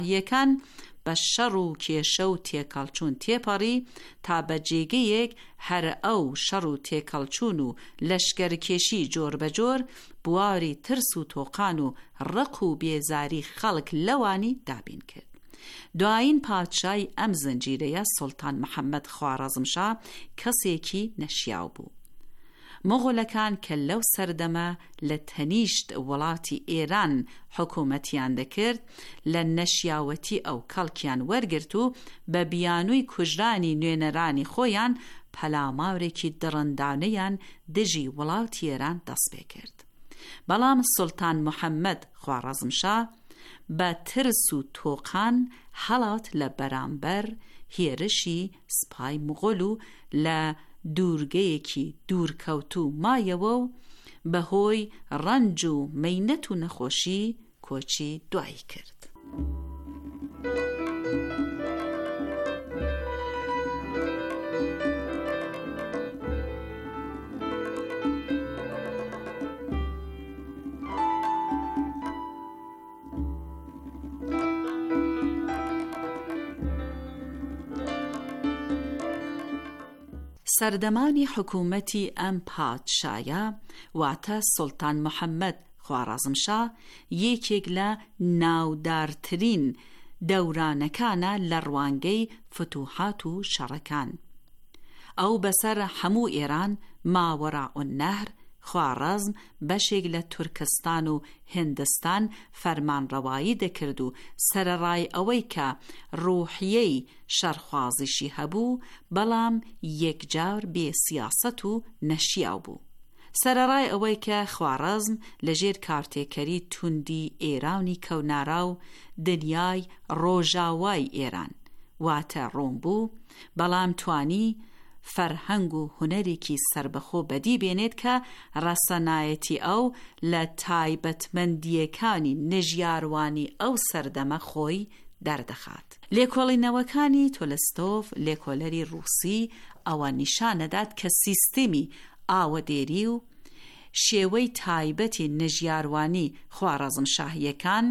شاهیەکان بە شەڕ و کێشە و تێکەڵچوون تێپەڕی تا بە جێگەیەک هەر ئەو شەڕ و تێکەڵچوون و لەشکەرکێشی جۆر بەجۆر بواری ترس و تۆقان و ڕق و بێزاری خەڵک لەوانی دابین کرد. دوایین پادشای ئەم زنجیرەیە سوڵتان محەممەد خوارەزمشا کەسێکی نەشیاو بوو. مۆغۆلەکان کە لەو سەردەمە لە تەنیشت وڵاتی ئێران حکوومەتیان دەکرد لە نەشیاوەتی ئەو کەڵکیان وەرگرت و بە بیانووی کوژرانی نوێنەرانی خۆیان پەلاماورێکی دڕندانەیان دژی وڵاتی ئێران دەست پێ کرد. بەڵام سوڵتان محەممەد خوارەزمشا بە ترس و تۆقان هەڵات لە بەرامبەر هێرشی سپای مغۆل و لە دوورگەیەکی دوورکەوتوو مایەوە و بەهۆی ڕەنج و مەینەت و نەخۆشی کۆچی دوایی کرد. سەردەمانی حکوومەتی ئەم پادشایە واتە سوڵتان محەممەد خوارەزمشا یەکێک لە ناودارترین دەورانەکانە لە ڕوانگەی فتوحات و شەڕەکان. ئەو بەسەر هەموو ئێران ماوەراء النەهر خوارەزم بەشێک لە تورکستان و هندستان فەرمانڕەوایی دەکرد و سەرەڕای ئەوەی کە ڕوحیەی شەڕخوازیشی هەبوو بەڵام یەکجار بێ سیاسەت و نەشیاو بوو. سەرەڕای ئەوەی کە خوارەزم لەژێر کارتێکەری توندی ئێرانی کەونارا و دنیای ڕۆژاوای ئێران واتە ڕۆم بوو، بەڵام توانی فەرهەنگ و هونەرێکی سربەخۆ بەدی بێنێت کە ڕەسەنایەتی ئەو لە تایبەتمەندیەکانی نژیاروانی ئەو سەردەمە خۆی دەردەخات. لێکۆڵینەوەکانی تۆلستۆف لێکۆلەری ڕووسی ئەوە نیشانەدات کە سیستەمی ئاوەدێری و شێوەی تایبەتی نژیاروانی خوارەزمشاهیەکان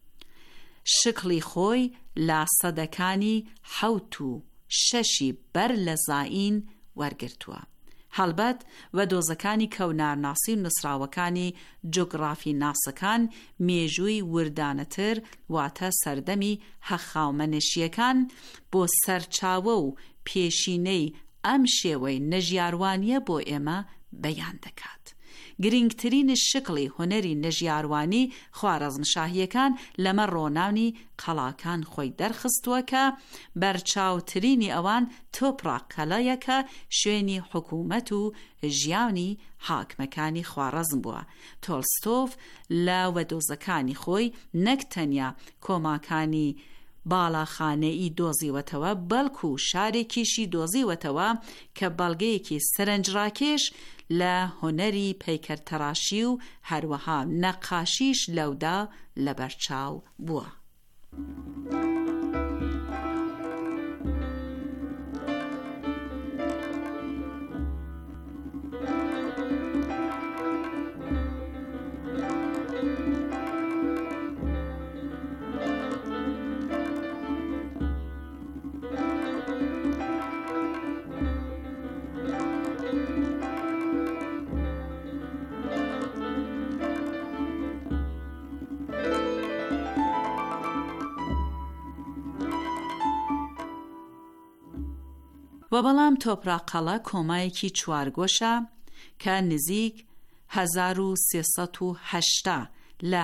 شکلی خۆی لە سەدەکانی 7 و 6 بەر لە زاین وەرگرتووە. هەڵبەت و دۆزەکانی کەونارناسی و نووسراوەکانی جۆگرافی ناسەکان مێژووی وردانەتر واتە سەردەمی هەخاومەنشیەکان بۆ سەرچاوە و پێشینەی ئەم شێوەی نەژیاروانیە بۆ ئێمە بەیان دەکات. گرنگترین شکلی هونەری نەژیاروانی خوارەزمشاهیەکان لەمە ڕۆناونی قەڵاکان خۆی دەرخستووە کە بەرچاوترینی ئەوان تۆپڕاق کەلایەکە شوێنی حکوومەت و ژیانی حاکمەکانی خوارەزم بووە. تۆلستۆف لە وەدۆزەکانی خۆی نەک تەنیا کۆماکانی باڵاخانەی دۆزیوەتەوە بەڵکو شارێکیشی دۆزیوەتەوە کە بەڵگەیەکی سەرنجڕاکێش لە هونەری پەیکەرتەراشی و هەروەها نەقاشیش لەودا لەبەرچاو بووە. و بەڵام تۆپڕاقەڵە کۆمایەکی چوارگۆشە کە نزیک 1380 لە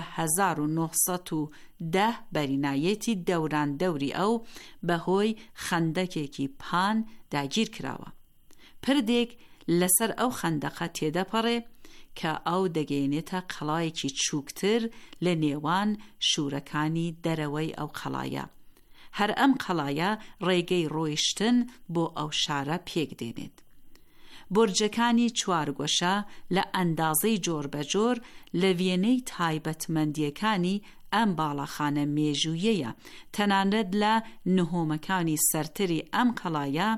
1910 بەرینایەتی دەوران دەوری ئەو بەهۆی خەندەکێکی پان داگیر کراوە. پردێک لەسەر ئەو خەندەقە تێدەپەڕێ کە ئەو دەگەێنێتە قەڵایەکی چووکتر لە نێوان شوورەکانی دەرەوەی ئەو قەڵایە. هەر ئەم قەڵایە ڕێگەی ڕۆیشتن بۆ ئەو شارە پێک دێنێت. بورجەکانی چوارگۆشە لە ئەندازەی جۆر بەجۆر لە وێنەی تایبەتمەندیەکانی ئەم باڵاخانە مێژوویەیە. تەنانەت لە نهۆمەکانی سەرتری ئەم قەڵایە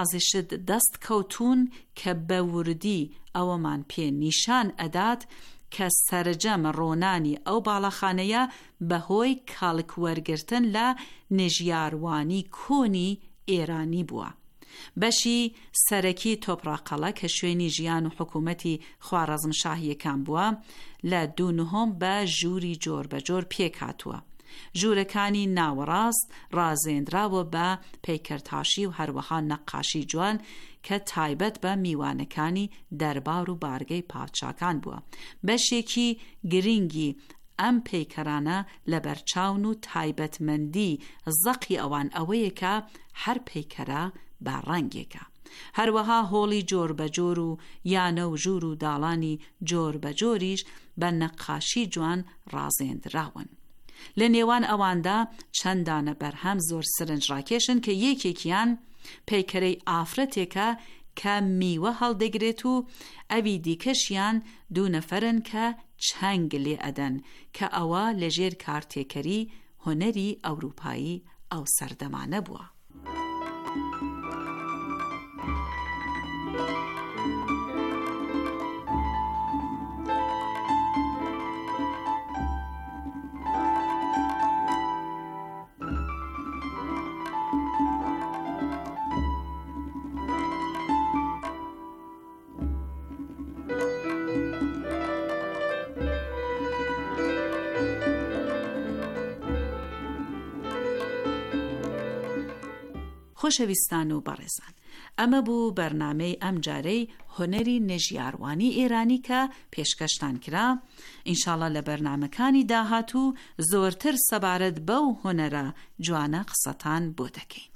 بەعزیشت دەست کەوتون کە بە وردی ئەوەمان پێ نیشان ئەدات کە سەرجەم ڕۆنانی ئەو باڵەخانەیە بەهۆی کاڵکوەرگرتن لە نێژیاروانی کۆنی ئێرانی بووە. بەشی سەرەکی تۆپڕاقەڵە کە شوێنی ژیان و حکوومەتی خوارەزمشاهیەکان بووە لە 2/9 بە ژووری جۆربەجۆر پێک هاتووە. ژوورەکانی ناوەڕاست ڕازێنراوە بە پەیکەرتاشی و هەروەها نەقاشی جوان کە تایبەت بە میوانەکانی دەربار و بارگەی پادشاکان بووە. بەشێکی گرنگی ئەم پەیکەرانە لە بەرچاون و تایبەتمەندی زەقی ئەوان ئەوەیە کە هەر پەیکەرە بە ڕەنگێکە. هەروەها هۆڵی جۆربەجۆر و یانە و ژوور و داڵانی جۆربەجۆریش بە نەقاشی جوان ڕازێنراون. لە نێوان ئەواندا چەندانە بەرهەم زۆر سرنج ڕاکێشن کە یەکێکیان پەیکەرەی ئافرەتێکە کە میوە هەڵدەگرێت و ئەوی دیکەشیان 2 نەفەرن کە چەنگ لێ ئەدەن کە ئەوە لەژێر کارتێکەری هۆنەری ئەوروپایی ئەو سەردەمانە بووە. خۆشەویستان و بەڕێزان، ئەمە بوو بەرنامەی ئەم جارەی هۆنەری نێژیاروانی ئێرانی کە پێشکەشتان کرا. ئینشاڵڵا لە بەرنامەکانی داهاتوو زۆرتر سەبارەت بەو هۆنەرە جوانە قسەتان بۆ دەکەین.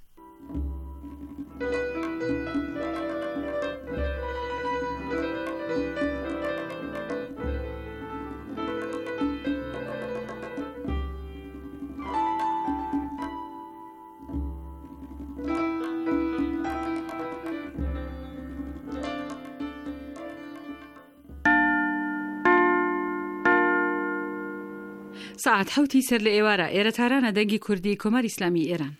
ساعت 7 سەر لە ئێوارە ئێرەتارانە دەنگی کوردی کۆماری ئیسلامی ئێران.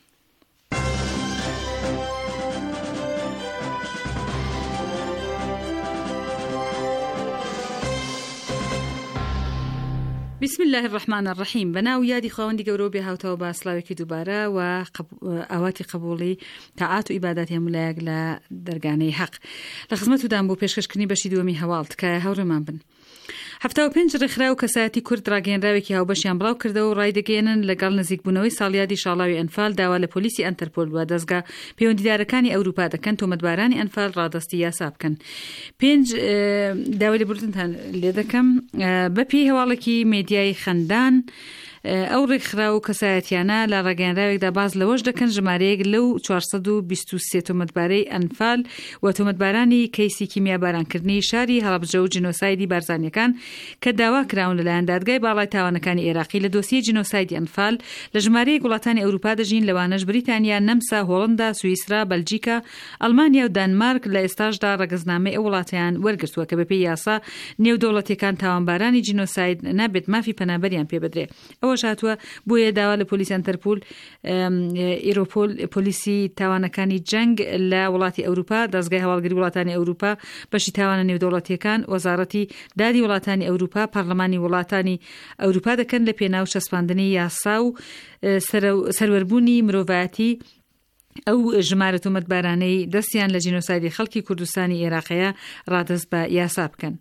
بسم الله الرحمن الرحیم. بەناو یادی خاوەندی گەورە بێ هاوتەوە بە سڵاوێکی دووبارە و ئاواتی قبوڵی تاعات و ئیباداتی هەمولایەک لە دەرگانەی حەق لە خزمەتتودان بۆ پێشکەشکردنی بەشی دووەمی هەواڵ تکایە هەوڕێمان بن. 75 ڕێکخراو کەسایەتی کورد ڕاگەیەنراوێکی هاوبەشیان بڵاو کردەوە و ڕایدەگەێنن لەگەڵ نزیکبوونەوەی ساڵیادی شاڵاوی ئەنفال داوا لە پۆلیسی ئەنتەرپۆل بووە دەستگا پەیوەندیدارەکانی ئەوروپا دەکەن تۆمەتبارانی ئەنفال ڕادەستی یاسا بکەن. 5 داوای لێبوردنتان لێ دەکەم بە پێی هەواڵێکی مێدیای خەندان ئەو ڕێکخراو کەسایەتیانە لە ڕاگەیەنراوێکدا باز لەوەش دەکەن ژمارەیەک لەو 423 تۆمەتبارەی ئەنفال و تۆمەتبارانی کەیسی کیمیابارانکردنی شاری هەڵەبجە و جینۆسایدی بارزانیەکان کە داوا کراون لەلایەن دادگای باڵای تاوانەکانی عێراقی لە دۆسیە جینۆسایدی ئەنفال لە ژمارەیەک وڵاتانی ئەوروپا دەژین، لەوانەش بریتانیا، نەمسا، هۆڵندا، سوئیسرا، بەلجیکا، ئەڵمانیا و دانمارک لە ئێستاشدا ڕەگەزنامەی ئەو وڵاتیان وەرگرتووە کە بەپێی یاسا نێودەوڵەتیەکان تاوانبارانی جینۆساید نابێت مافی پەنابەریان پێ بدرێ. ئەوەش هاتووە بۆیە داوا لە پۆلیسی ئەنتەرپۆل، ئیرۆپۆل، پۆلیسی تاوانەکانی جەنگ لە وڵاتی ئەوروپا، دەستگای هەواڵگری وڵاتانی ئەوروپا، بەشی تاوانە نێودەوڵەتیەکان، وەزارەتی دادی وڵاتانی ئەوروپا، پەرلەمانی وڵاتانی ئەوروپا دەکەن لە پێناو چەسپاندنی یاسا و سەروەربوونی مرۆڤایەتی ئەو ژمارە تۆمەتبارانەی دەستیان لە جینۆسایدی خەڵکی کوردستانی عێراقیە ڕادەست بە یاسا بکەن.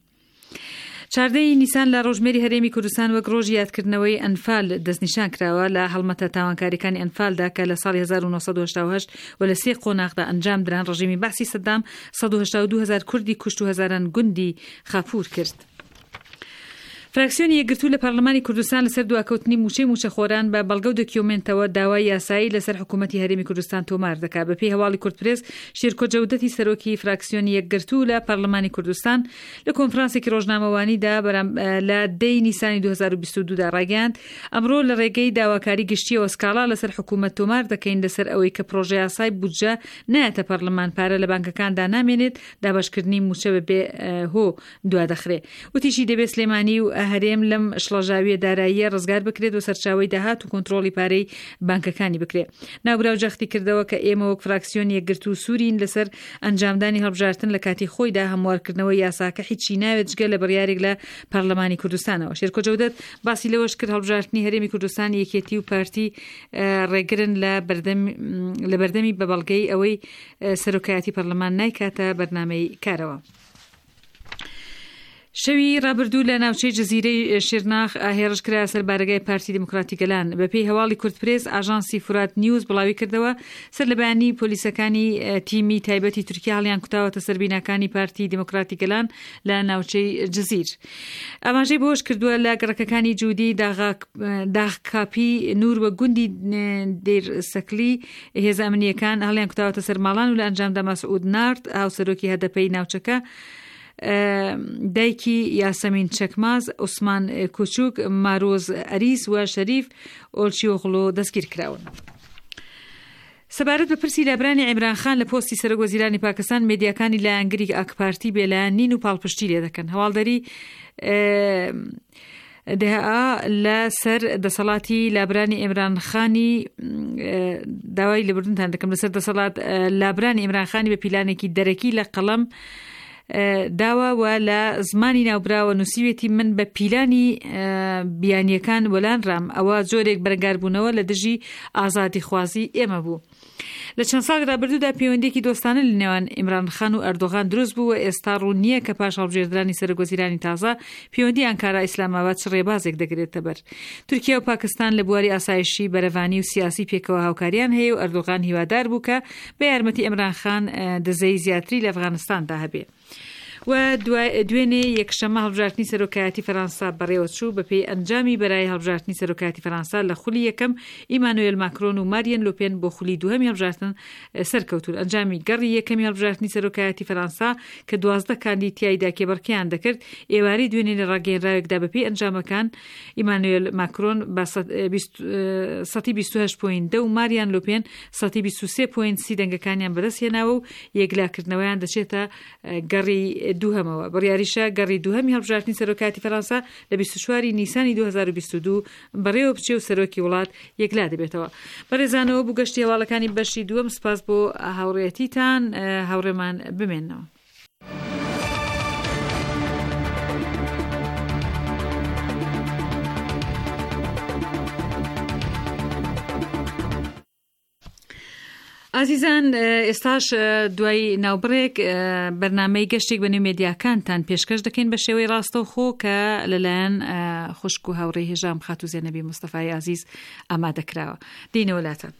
14 نیسان لە ڕۆژمێری هەرێمی کوردستان وەک ڕۆژی یادکردنەوەی ئەنفال دەستنیشان کراوە لە هەڵمەتە تاوانکاریەکانی ئەنفالدا کە لە ساڵی 1988 و لە 3 قۆناغدا ئەنجام دران. ڕژیمی باسی سەدام 182,000 کوردی کوشت و هەزاران گوندی خاپور کرد. فراکسیۆنی یەکگرتوو لە پەرلەمانی کوردستان لەسەر دواکەوتنی موچەی بە بەڵگە و دۆکیومنتەوە داوای یاسایی لەسەر حکوومەتی هەرێمی کوردستان تۆمار دەکات. بەپێی هەواڵی کورتپرێس، شیرکۆ جەودەتی سەرۆکی فراکسیۆنی یەکگرتوو لە پەرلەمانی کوردستان لە کۆنفرانسێکی ڕۆژنامەوانیدا لە 10 نیسانی 2022دا ڕاگەیاند ئەمڕۆ لە ڕێگەی داواکاری گشتیەوە سکاڵا لەسەر حکوومەت تۆمار دەکەین لەسەر ئەوەی کە پرۆژە یاسای بودجە نایەتە پەرلەمان، پارە لە بانکەکاندا نامێنێت، دابەشکردنی موچە بەبێ هۆ دوادەخرێ. وتیشی دەبێت سلێمانی و هەرێم لەم شڵەژاویە داراییە ڕزگار بکرێت و سەرچاوی داهات و کۆنتڕۆلی پارەی بانکەکانی بکرێت. ناوبراو جەختی کردەوە کە ئێمە وەک فراکسیۆن یەکگرت و سوورین لەسەر ئەنجامدانی هەڵبژارتن لە کاتی خۆیدا هەموارکردنەوە یاساکە هیچی ناوێت جگە لە بڕیارێک لە پەرلەمانی کوردستانەوە. شێرکۆ جەودەت باسی لەوەش کرد هەڵبژارتنی هەرێمی کوردستان یەکێتی و پارتی ڕێگرن لە بەردەمی بە بەڵگەی ئەوەی سەرۆکایەتی پەرلەمان نایکاتە بەرنامەی کارەوە. شەوی ڕابردوو لە ناوچەی جەزیرەی شێرناخ هێرشکرا سەر بارگای پارتی دموکراتی گەلان. بەپێی هەواڵی کورتپرێس ئاژانسی فورات نیوز بڵاوی کردەوە سەر لە بەیانی پۆلیسەکانی تیمی تایبەتی تورکیا هەڵیان کوتاوەتە سەر بیناکانی پارتی دموکراتی گەلان لە ناوچەی جەزیر. ئاماژەی بۆش کردووە لە گەڕەکەکانی جوودی داغکاپی نور بە گوندی دێر سەکلی هێزە ئەمنیەکان هەڵیان کوتاوەتە سەر ماڵان و لە ئەنجامدا مەسعود نارد هاوسەرۆکی هەدەپەی ناوچەکە دایکی یاسەمین چەکماز عوسمان کوچوک مارۆز ئەریس و شەریف ئۆلچیۆغلۆ دەستگیر کراون. سەبارەت بە پرسی لابرانی عیمران خان لە پۆستی سەرۆک وەزیرانی پاکستان مێدیاکانی لایەنگری ئاکپارتی بێلایەنین و پاڵپشتی لێ دەکەن. هەواڵدەری لە سەر دەسەڵاتی لابرانی عیمران خانی داوای لەبردنتان دەکەم لەسەر دەسەڵات لابرانی عیمران خانی بە پیلانێکی دەرەکی لە قەڵەم داوە لە زمانی ناوبراوە نووسیوێتی من بە پیلانی بیانیەکان وەلانڕام ئەوە جۆرێک بەرگاربوونەوە لە دژی ئازادی خوازی ئێمە بوو. لە چەند ساڵ ڕابردوودا پەیوەندێکی دۆستانە لە نێوان عیمران خان و ئەردۆغان دروست بوو و ئێستا ڕوون نییە کە پاش هەڵبژێردرانی سەرۆکوەزیرانی تازە پەیوەندی ئەنکارا ئیسلاماباد چ ڕێبازێک دەگرێتە بەر. تورکیا و پاکستان لە بواری ئاسایشی بەرەوانی و سیاسی پێکەوە هاوکاریان هەیە و ئەردۆغان هیوادار بوو کە بە یارمەتی عیمران خان دزەی زیاتری لە ئەفغانستاندا هەبێ. و دوێنێ یەکشەمە هەڵبژارتنی سەرۆکایەتی فەرەنسا بەڕێوە چوو بەپێی ئەنجامی بەرای هەڵبژارتنی سەرۆکایەتی فەرەنسا لە خولی یەکەم ئیمانوئێل ماکرۆن و ماریەن لۆپێن بۆ خولی دووهەمی هەڵبژارتن سەرکەوتون. ئەنجامی گەڕی یەکەمی هەڵبژارتنی سەرۆکایەتی فەرەنسا کە 12 کاندی تیایدا کێبڕکیان دەکرد ئێوارەی دوێنێ لە ڕاگەیەنراوێکدا بەپێی ئەنجامەکان ئیمانوئێل ماکرۆن بە 28.2 و ماریەن لۆپێن 23.30 دەنگەکانیان بەدەستهێناوە و یەکلاکردنەوەیان دەچێتە گەڕی دووهەمەوە. بڕیاریشە گەڕی دووهەمی هەڵبژارتنی سەرۆکایەتی فەرەنسا لە 24 نیسانی 2022 بەڕێوە بچێ و سەرۆکی وڵات یەکلا دەبێتەوە. بەڕێزانەوە بوو گەشتی هەواڵەکانی بەشی دووەم. سپاس بۆ هاوڕێتیتان، هاوڕێمان بمێنەوە. ئازیزان، ئێستاش دوای ناوبڕێک بەرنامەی گەشتێک بە نێو مێدیاکانتان پێشکەش دەکەین بە شێوەی ڕاستەوخۆ کە لەلایەن خوشک و هاوڕێی هێژام خات و زێنەبی مستەفای عزیز ئامادەکراوە. دێنەوە لاتان.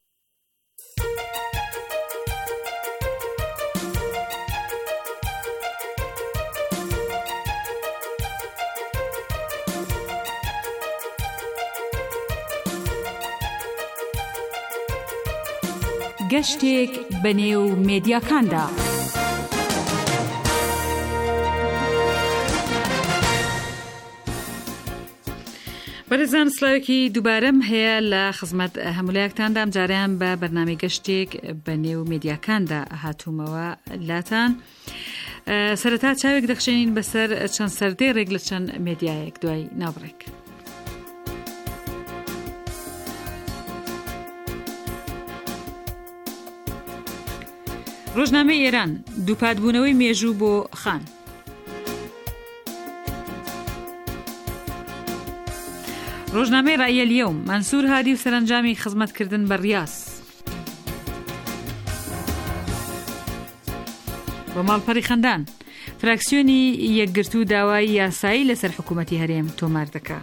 گەشتێک بەنێو مێدیاکاندا. بەرەزان سلاوێکی دووبارەم هەیە لە خزمەت هەمولایەکتاندا. جاریان بە بەرنامەی گەشتێک بەنێو مێدیاکاندا هاتوومەوە لاتان. سەرەتا چاوێک دەخشێنین بەسەر چەند سەردێڕێک لە چەند مێدیایەک دوای ناوبڕێک. ڕۆژنامەی ئێران دووپاتبوونەوەی مێژوو بۆ خان. ڕۆژنامەی ڕائیە اليوم مەنسوور هادی و سەرنجامی خزمەتکردن بە ڕیاس. بۆ ماڵپەڕی خەندان فراکسیۆنی یەکگرتوو داوای یاسایی لەسەر حکوومەتی هەرێم تۆمار دەکا.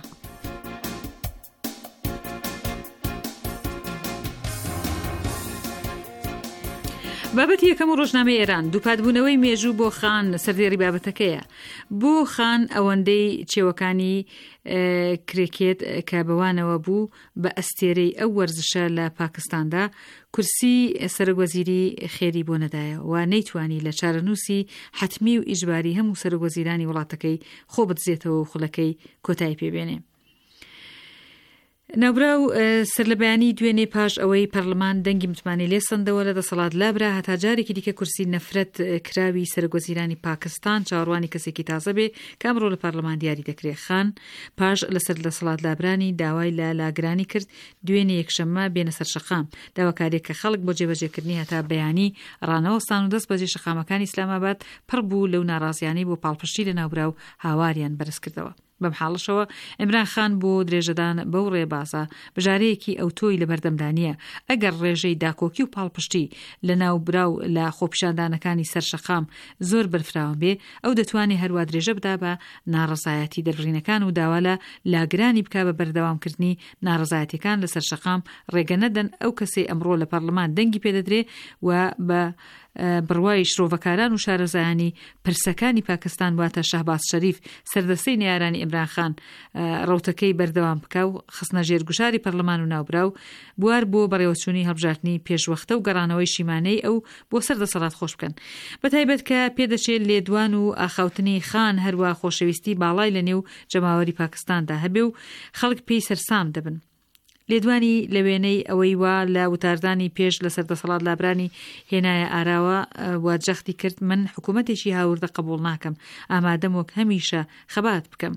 بابەتی یەکەم و ڕۆژنامەی ئێران دووپاتبوونەوەی مێژوو بۆ خان سەردێڕی بابەتەکەیە. بۆ خان ئەوەندەی چێوەکانی کرێکێت کە بەوانەوە بوو بە ئەستێرەی ئەو وەرزشە لە پاکستاندا کورسی سەرۆکوەزیری خێری بۆ نەدایە و نەیتوانی لە چارەنووسی حتمی و ئیجباری هەموو سەرۆکوەزیرانی وڵاتەکەی خۆ بدزێتەوە و خوڵەکەی کۆتایی پێبێنێ. ناوبراو سەرلەبەیانی دوێنێ پاش ئەوەی پەرلەمان دەنگی متمانی لێ سندەوە لە دەسەڵات لابرا هەتا جارێکی دیکە کورسی نەفرەت کراوی سەرۆکوەزیرانی پاکستان چاوەڕوانی کەسێکی تازە بێ کە ئەمڕۆ لە پەرلەمان دیاری دەکرێت. خان پاش لەسەر دەسەڵات لابرانی داوای لە لاگرانی کرد دوێنێ یەکشەممە بێنە سەر شەقام داواکارێک کە خەڵک بۆ جێبەجێکردنی هەتا بەیانی ڕانەوەستان و دەست بەجێ شەقامەکانی ئیسلاماباد پڕ بوو لەو ناڕازیانەی بۆ پاڵپشتی لە ناوبراو هاواریان بەرز کردەوە. بەم حاڵشەوە عیمران خان بۆ درێژەدان بەو ڕێبازە بژارەیەکی ئەوتۆی لە بەردەمدانیە ئەگەر ڕێژەی داکۆکی و پاڵپشتی لە ناوبراو لە خۆپیشاندانەکانی سەرشەقام زۆر بەرفراوە بێ ئەو دەتوانێت هەروە درێژە بدا بە ناڕزایەتی دەربڕینەکان و داوا لە لاگرانی بکا بە بەردەوامکردنی ناڕزایەتەکان لە سەرشەقام ڕێگە نەدەن ئەو کەسێ ئەمڕۆ لە پەرلەمان دەنگی پێدەدرێ و بە بڕوای شرۆڤەکاران و شارەزایانی پرسەکانی پاکستان واتە شەهباز شەریف سەردەستەی نێرانی عیمران خان ڕوتەکەی بەردەوام بکە و خستنە ژێرگوشاری پەرلەمان و ناوبراو بوار بۆ بەڕێوەچوونی هەڵبژاردننی پێشوەختە و گەڕانەوەی شیمانەی ئەو بۆ سەردەسەڵات خۆش بکەن. بەتایبەت کە پێدەچێت لێدوان و ئاخاوتنی خان هەروە خۆشەویستی باڵای لە نێو جەماوەری پاکستاندا هەبێ و خەڵک پێی سەرسام دەبن. لێدوانی لە وێنەی ئەوەی وا لە وتاردانی پێش لە سەردەسەڵات لابرانی هێنایە ئاراوە واجەختی کرد من حکوومەتێکی هاوردە قبول ناکەم ئامادەم وەک هەمیشە خەبات بکەم.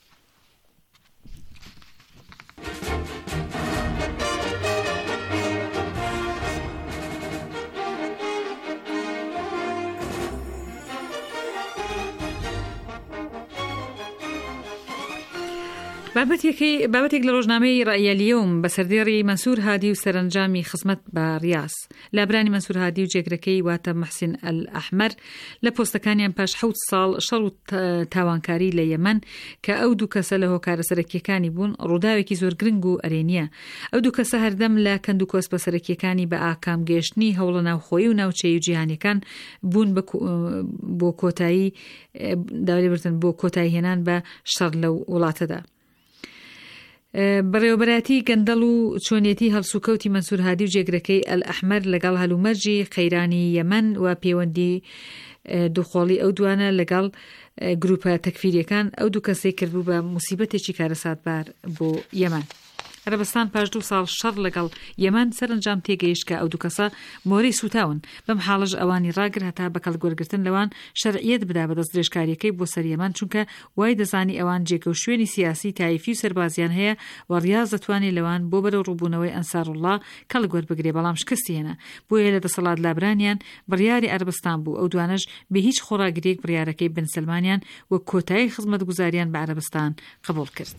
بابەتێک لە ڕۆژنامەی ڕائیەلیۆم بە سەردێڕی مەنسوور هادی و سەرنجامی خزمەت بە ڕیاس لابرانی مەنسوور هادی و جێگرەکەی واتە محسین ئەحمەر لە پۆستەکانیان پاش 7 ساڵ شەڕ و تاوانکاری لە یەمەن کە ئەو دوو کەسە لە هۆکارە سەرەکیەکانی بوون ڕووداوێکی زۆر گرنگ و ئەرێنیە. ئەو دوو کەسە هەردەم لە کەند و کۆس بە سەرەکیەکانی بە ئاکام گەیشتنی هەوڵە ناوخۆیی و ناوچەی و جیهانیەکان بوون بۆ کۆتایی داوالێبرتن بۆ کۆتایی هێنان بە شەڕ لەو وڵاتەدا. بەڕێوەبەراتی گەندەڵ و چۆنیەتی هەڵسوکەوتی مەنسوور هادی و جێگرەکەی ئەحمەر لەگەڵ هەلومەرجی خەیرانی یەمەن و پەیوەندی دووخۆڵی ئەو دوانە لەگەڵ گروپە تەکفیریەکان ئەو دوو کەسەی کردبوو بە موسیبەتێکی کارەساتبار بۆ یەمەن. عەرەبستان پاش 2 ساڵ شەڕ لەگەڵ یەمەن سەرنجام تێگەیشت کە ئەو دوو کەسە مۆری سوتاون بەم حاڵەش ئەوانی ڕاگر هەتا بەکەڵگوەرگرتن لەوان شەرعیەت بدا بە دەست درێژکاریەکەی بۆ سەر یەمەن چونکە وای دەزانی ئەوان جێگە و شوێنی سیاسی تایفی و سەربازیان هەیە و ڕیاز دەتوانێت لەوان بۆ بەرەو ڕووبوونەوەی ئەنساروڵڵا کەڵگوەربگرێ بەڵام شکستی هێنا بۆیە لە دەسەڵات لابرانیان بڕیاری عەرەبستان بوو ئەو دوانەش بە هیچ خۆڕاگریەک بڕیارەکەی بن سلمانیان و کۆتایی خزمەتگوزاریان بە عەرەبستان قبول کرد.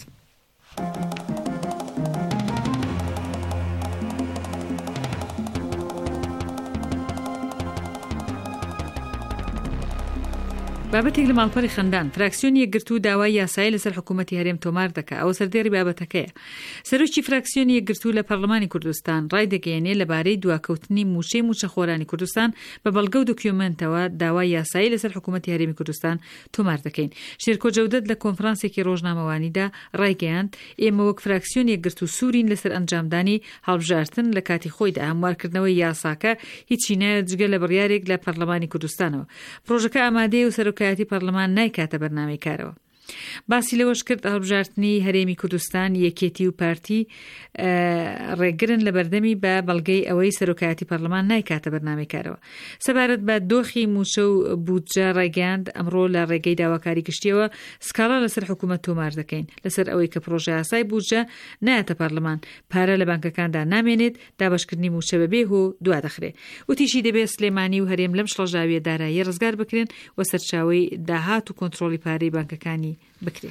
بابەتێک لە ماڵپەڕی خەندان فراکسیۆنی یەکگرتوو داوای یاسایی لەسەر حکوومەتی هەرێم تۆمار دەکات ئەوە سەردێڕی بابەتەکەیە. سەرۆکی فراکسیۆنی یەکگرتوو لە پەرلەمانی کوردستان ڕای دەگەیەنێت لەبارەی دواکەوتنی موچەی موچەخۆرانی کوردستان بە بەڵگە و دۆکیومنتەوە داوای یاسایی لەسەر حکوومەتی هەرێمی کوردستان تۆمار دەکەین. شێرکۆ جەودەت لە کۆنفرانسێکی ڕۆژنامەوانیدا ڕایگەیاند ئێمە وەک فراکسیۆن یەکگرتوو سوورین لەسەر ئەنجامدانی هەڵبژاردن لە کاتی خۆیدا هەموارکردنەوەی یاساکە هیچی نایەت جگە لە بڕیارێک لە پەرلەمانی کوردستانەوە. پرۆژەکە ئامادەیە و سەرۆکایەتی پەرلەمان نایکاتە بەرنامەی کارەوە. باسی لەوەش کرد هەڵبژاردننی هەرێمی کوردستان یەکێتی و پارتی ڕێگرن لە بەردەمی بە بەڵگەی ئەوەی سەرۆکایەتی پەرلەمان نایکاتە بەرنامەی کارەوە. سەبارەت بە دۆخی موچە و بودجە ڕێگەاند ئەمڕۆ لە ڕێگەی داواکاری گشتیەوە سکاڵا لەسەر حکوومەت تۆمار دەکەین لەسەر ئەوەی کە پرۆژە یاسای بودجە نایەتە پەرلەمان پارە لە بانکەکاندا نامێنێت دابەشکردنی موچە بەبێ هۆ دوا دەخرێ. وتیشی دەبێت سلێمانی و هەرێم لەم شڵەژاویە دارایی ڕزگار بکرێن و سەرچاوەی داهات و کۆنتڕۆلی پارەی بانکەکانی بکرێ.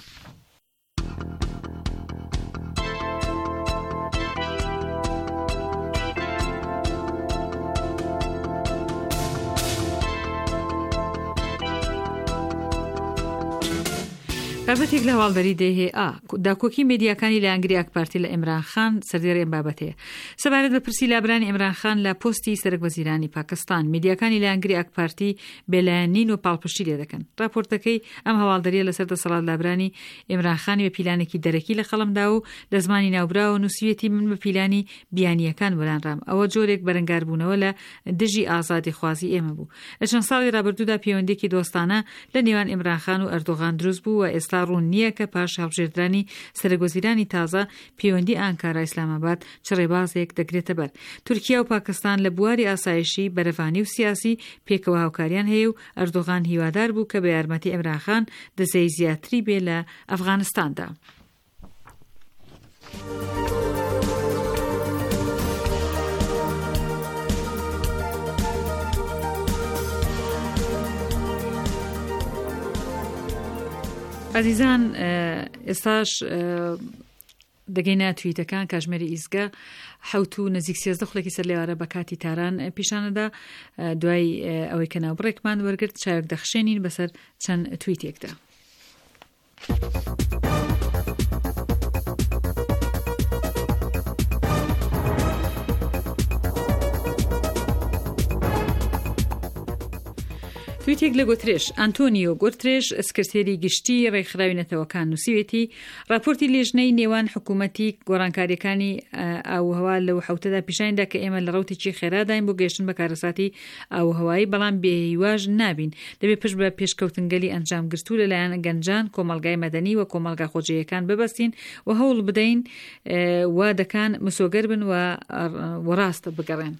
بابەتێک لە هەواڵبەری دەهەیە داکۆکی مێدیاکانی لە ئەنگری ئاکپارتی لە عیمران خان سەردێڕی ئەم بابەتەیە. سەبارەت بە پرسی لابرانی عیمران خان لە پۆستی سەرۆکوەزیرانی پاکستان مێدیاکانی لە ئەنگری ئاکپارتی بێلایەنین و پاڵپشتی لێ دەکەن. راپۆرتەکەی ئەم هەواڵدەریە لەسەر دەسەڵات لابرانی عیمران خانی بە پیلانێکی دەرەکی لە قەڵەمدا و لە زمانی ناوبراوە نووسیوێتی من بە پیلانی بیانیەکان وەرانڕام ئەوە جۆرێک بەرەنگاربوونەوە لە دژی ئازادی خوازی ئێمە بوو. لە چەند ساڵی ڕابردوودا پەیوەندیەکی دۆستانە لە نێوان عیمران خان و ئەردۆغان دروست بوو و ئێستا ئێستا ڕوون نییە کە پاش هەڵبژێردرانی سەرگۆزیرانی تازە پەیوەندی ئانکارا ئیسلاماباد چڕێبازێک دەگرێتە بەر. تورکیا و پاکستان لە بواری ئاسایشی بەرەوانی و سیاسی پێکەوە هاوکاریان هەیە و ئەردۆغان هیوادار بوو کە بە یارمەتی ئەمراخان دەزەی زیاتری بێ لە ئەفغانستاندا. عزیزان، ئێستاش دەگەینە تویتەکان کاژمێری ئیزگە حوت و نزیک 13 خولێکی سەر لێوارە بە کاتی تاران پیشانەدا. دوای ئەوەی کە ناوبڕێکمان وەرگرت چاوێک دەخشێنین بەسەر چەند تویتێکدا. تویتێک لە گۆترێش ئەنتۆنیۆ گۆترێش سکرتێری گشتی ڕێکخراوی نەتەوەکان نووسیوێتی راپۆرتی لێژنەی نێوان حکوومەتی گۆڕانکاریەکانی ئاوهەوا لەو حوتەدا پیشانیدا کە ئێمە لە ڕەوتێکی خێراداین بۆ گەیشتن بە کارەساتی ئاوهەوایی، بەڵام بێهیواژ نابین. دەبێت پشت بە پێشکەوتنگەلی ئەنجام گرتوو لەلایەن گەنجان، کۆمەلگای مەدەنی و کۆمەلگا خۆجێیەکان ببەستین و هەوڵ بدەین وا دەکان مسۆگەر بن و وەڕاست بگەڕێن.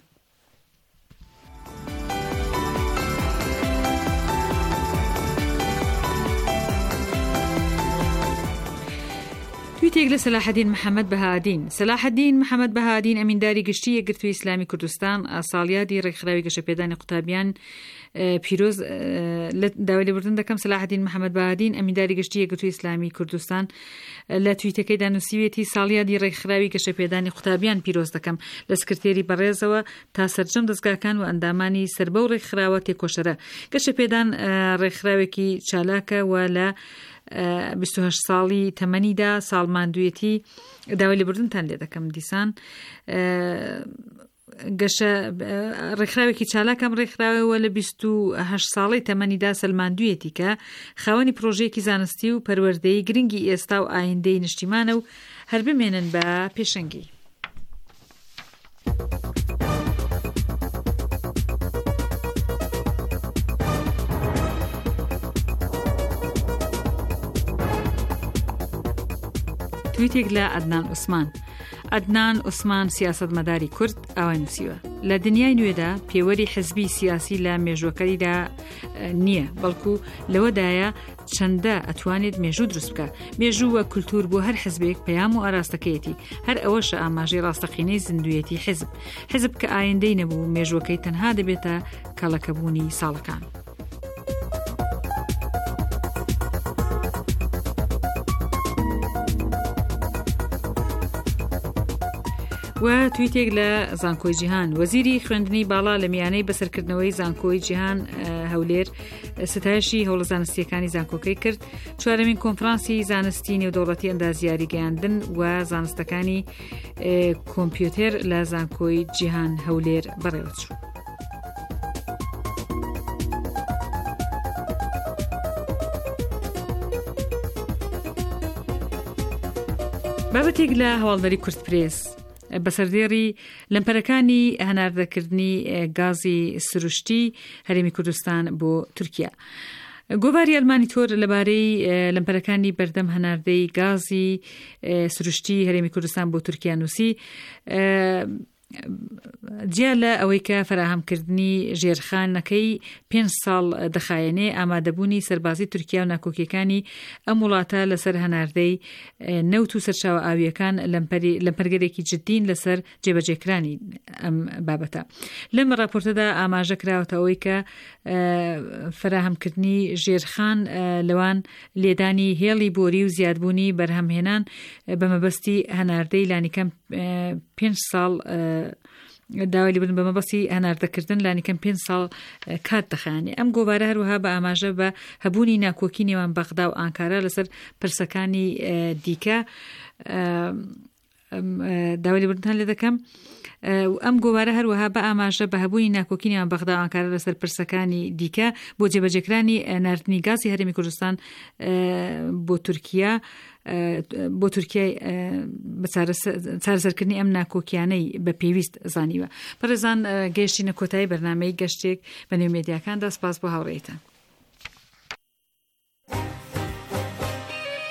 تویتێک لە سەلاحەدین محەممەد بەهادین. سەلاحەدین محەممەد بەهادین ئەمینداری گشتی یەکگرتووی ئیسلامی کوردستان ساڵیادی ڕێکخراوی گەشەپێدانی قوتابیان پیرۆز لە داوای لێبوردن دەکەم. سەلاحەدین محەممەد بەهادین ئەمینداری گشتی یەکگرتووی ئیسلامی کوردستان لە تویتەکەیدا نووسیوێتی ساڵیادی ڕێکخراوی گەشەپێدانی قوتابیان پیرۆز دەکەم لە سکرتێری بەڕێزەوە تا سەرجەم دەستگاکان و ئەندامانی سەربە و ڕێکخراوە تێکۆشەرە. گەشەپێدان ڕێکخراوێکی چالاکە و لە 28 ساڵی تەمەنیدا ساڵماندوویەتی داوای لێبوردنتان لێ دەکەم دیسان. ڕێکخراوێکی چالاکەم ڕێکخراوەوە لە 28 ساڵی تەمەنیدا سەلماندوویەتی کە خاوەنی پرۆژەیەکی زانستی و پەروەردەی گرنگی ئێستا و ئایندەی نیشتیمانە و هەر بمێنن بە پێشەنگی. تویتێک لە ئەدنان عوسمان. ئەدنان عوسمان سیاسەتمەداری کورد ئەوە نووسیوە لە دنیای نوێدا پێوەری حزبی سیاسی لە مێژوەکەریدا نییە، بەڵکو لەوەدایە چەندە ئەتوانێت مێژوو دروست بکە. مێژوو وە کولتور بۆ هەر حزبێک پەیام و ئاراستەکەیەتی، هەر ئەوەشە ئاماژەی ڕاستەقینەی زیندوویەتی حزب کە ئایندەی نەبوو مێژوەکەی تەنها دەبێتە کەڵەکەبوونی ساڵەکان. و تویتێک لە زانکۆی جیهان. وەزیری خوێندنی باڵا لە میانەی بەسەرکردنەوەی زانکۆی جیهان هەولێر ستایشی هەوڵە زانستیەکانی زانکۆکەی کرد. چوارەمین کۆنفرانسی زانستی نێودەوڵەتی ئەندازیاری گەیاندن و زانستەکانی کۆمپیوتەر لە زانکۆی جیهان هەولێر بەڕێوەچوو. بابەتێک لە هەواڵدەری کورتپرێس بەسەردێڕی لەمپەرەکانی هەناردەکردنی گازی سروشتی هەرێمی کوردستان بۆ تورکیا. گۆڤاری ئەلمانی تۆر لەبارەی لەمپەرەکانی بەردەم هەناردەی گازی سروشتی هەرێمی کوردستان بۆ تورکیا نووسی جیا لە ئەوەی کە فراهەمکردنی ژێرخانەکەی 5 ساڵ دەخایەنێ ئامادەبوونی سەربازی تورکیا و ناکۆکیەکانی ئەم وڵاتە لەسەر هەناردەی نەوت و سەرچاوە ئاویەکان لەمپەرگەرێکی جددین لەسەر جێبەجێکرانی ئەم بابەتە. لەم راپۆرتەدا ئاماژە کراوەتە ئەوەی کە فراهەمکردنی ژێرخان لەوان لێدانی هێڵی بۆری و زیادبوونی بەرهەمهێنان بە مەبەستی هەناردەی لانیکەم 5 ساڵ داوای لێبوردن بە مەبەستی هەناردەکردن لانیکەم 5 ساڵ کات دەخایەنێ. ئەم گۆڤارە هەروەها بە ئاماژە بە هەبوونی ناکۆکی نێوان بەغدا و ئانکارا لەسەر پرسەکانی دیکە داوای لێبوردنتان لێ دەکەم. ئەم گۆوارە هەروەها بە ئاماژە بە هەبوونی ناکۆکی نێوان بەغدا و ئانکارا لەسەر پرسەکانی دیکە بۆ جێبەجێکرانی ناردنی گازی هەرێمی کوردستان بۆ تورکیا بە چارەسەرکردنی ئەم ناکۆکیانەی بە پێویست زانیوە. بەڕێزان، گەیشتینە کۆتایی بەرنامەی گەشتێک بە نێو مێدیاکاندا. سپاس بۆ هاوڕێیتان.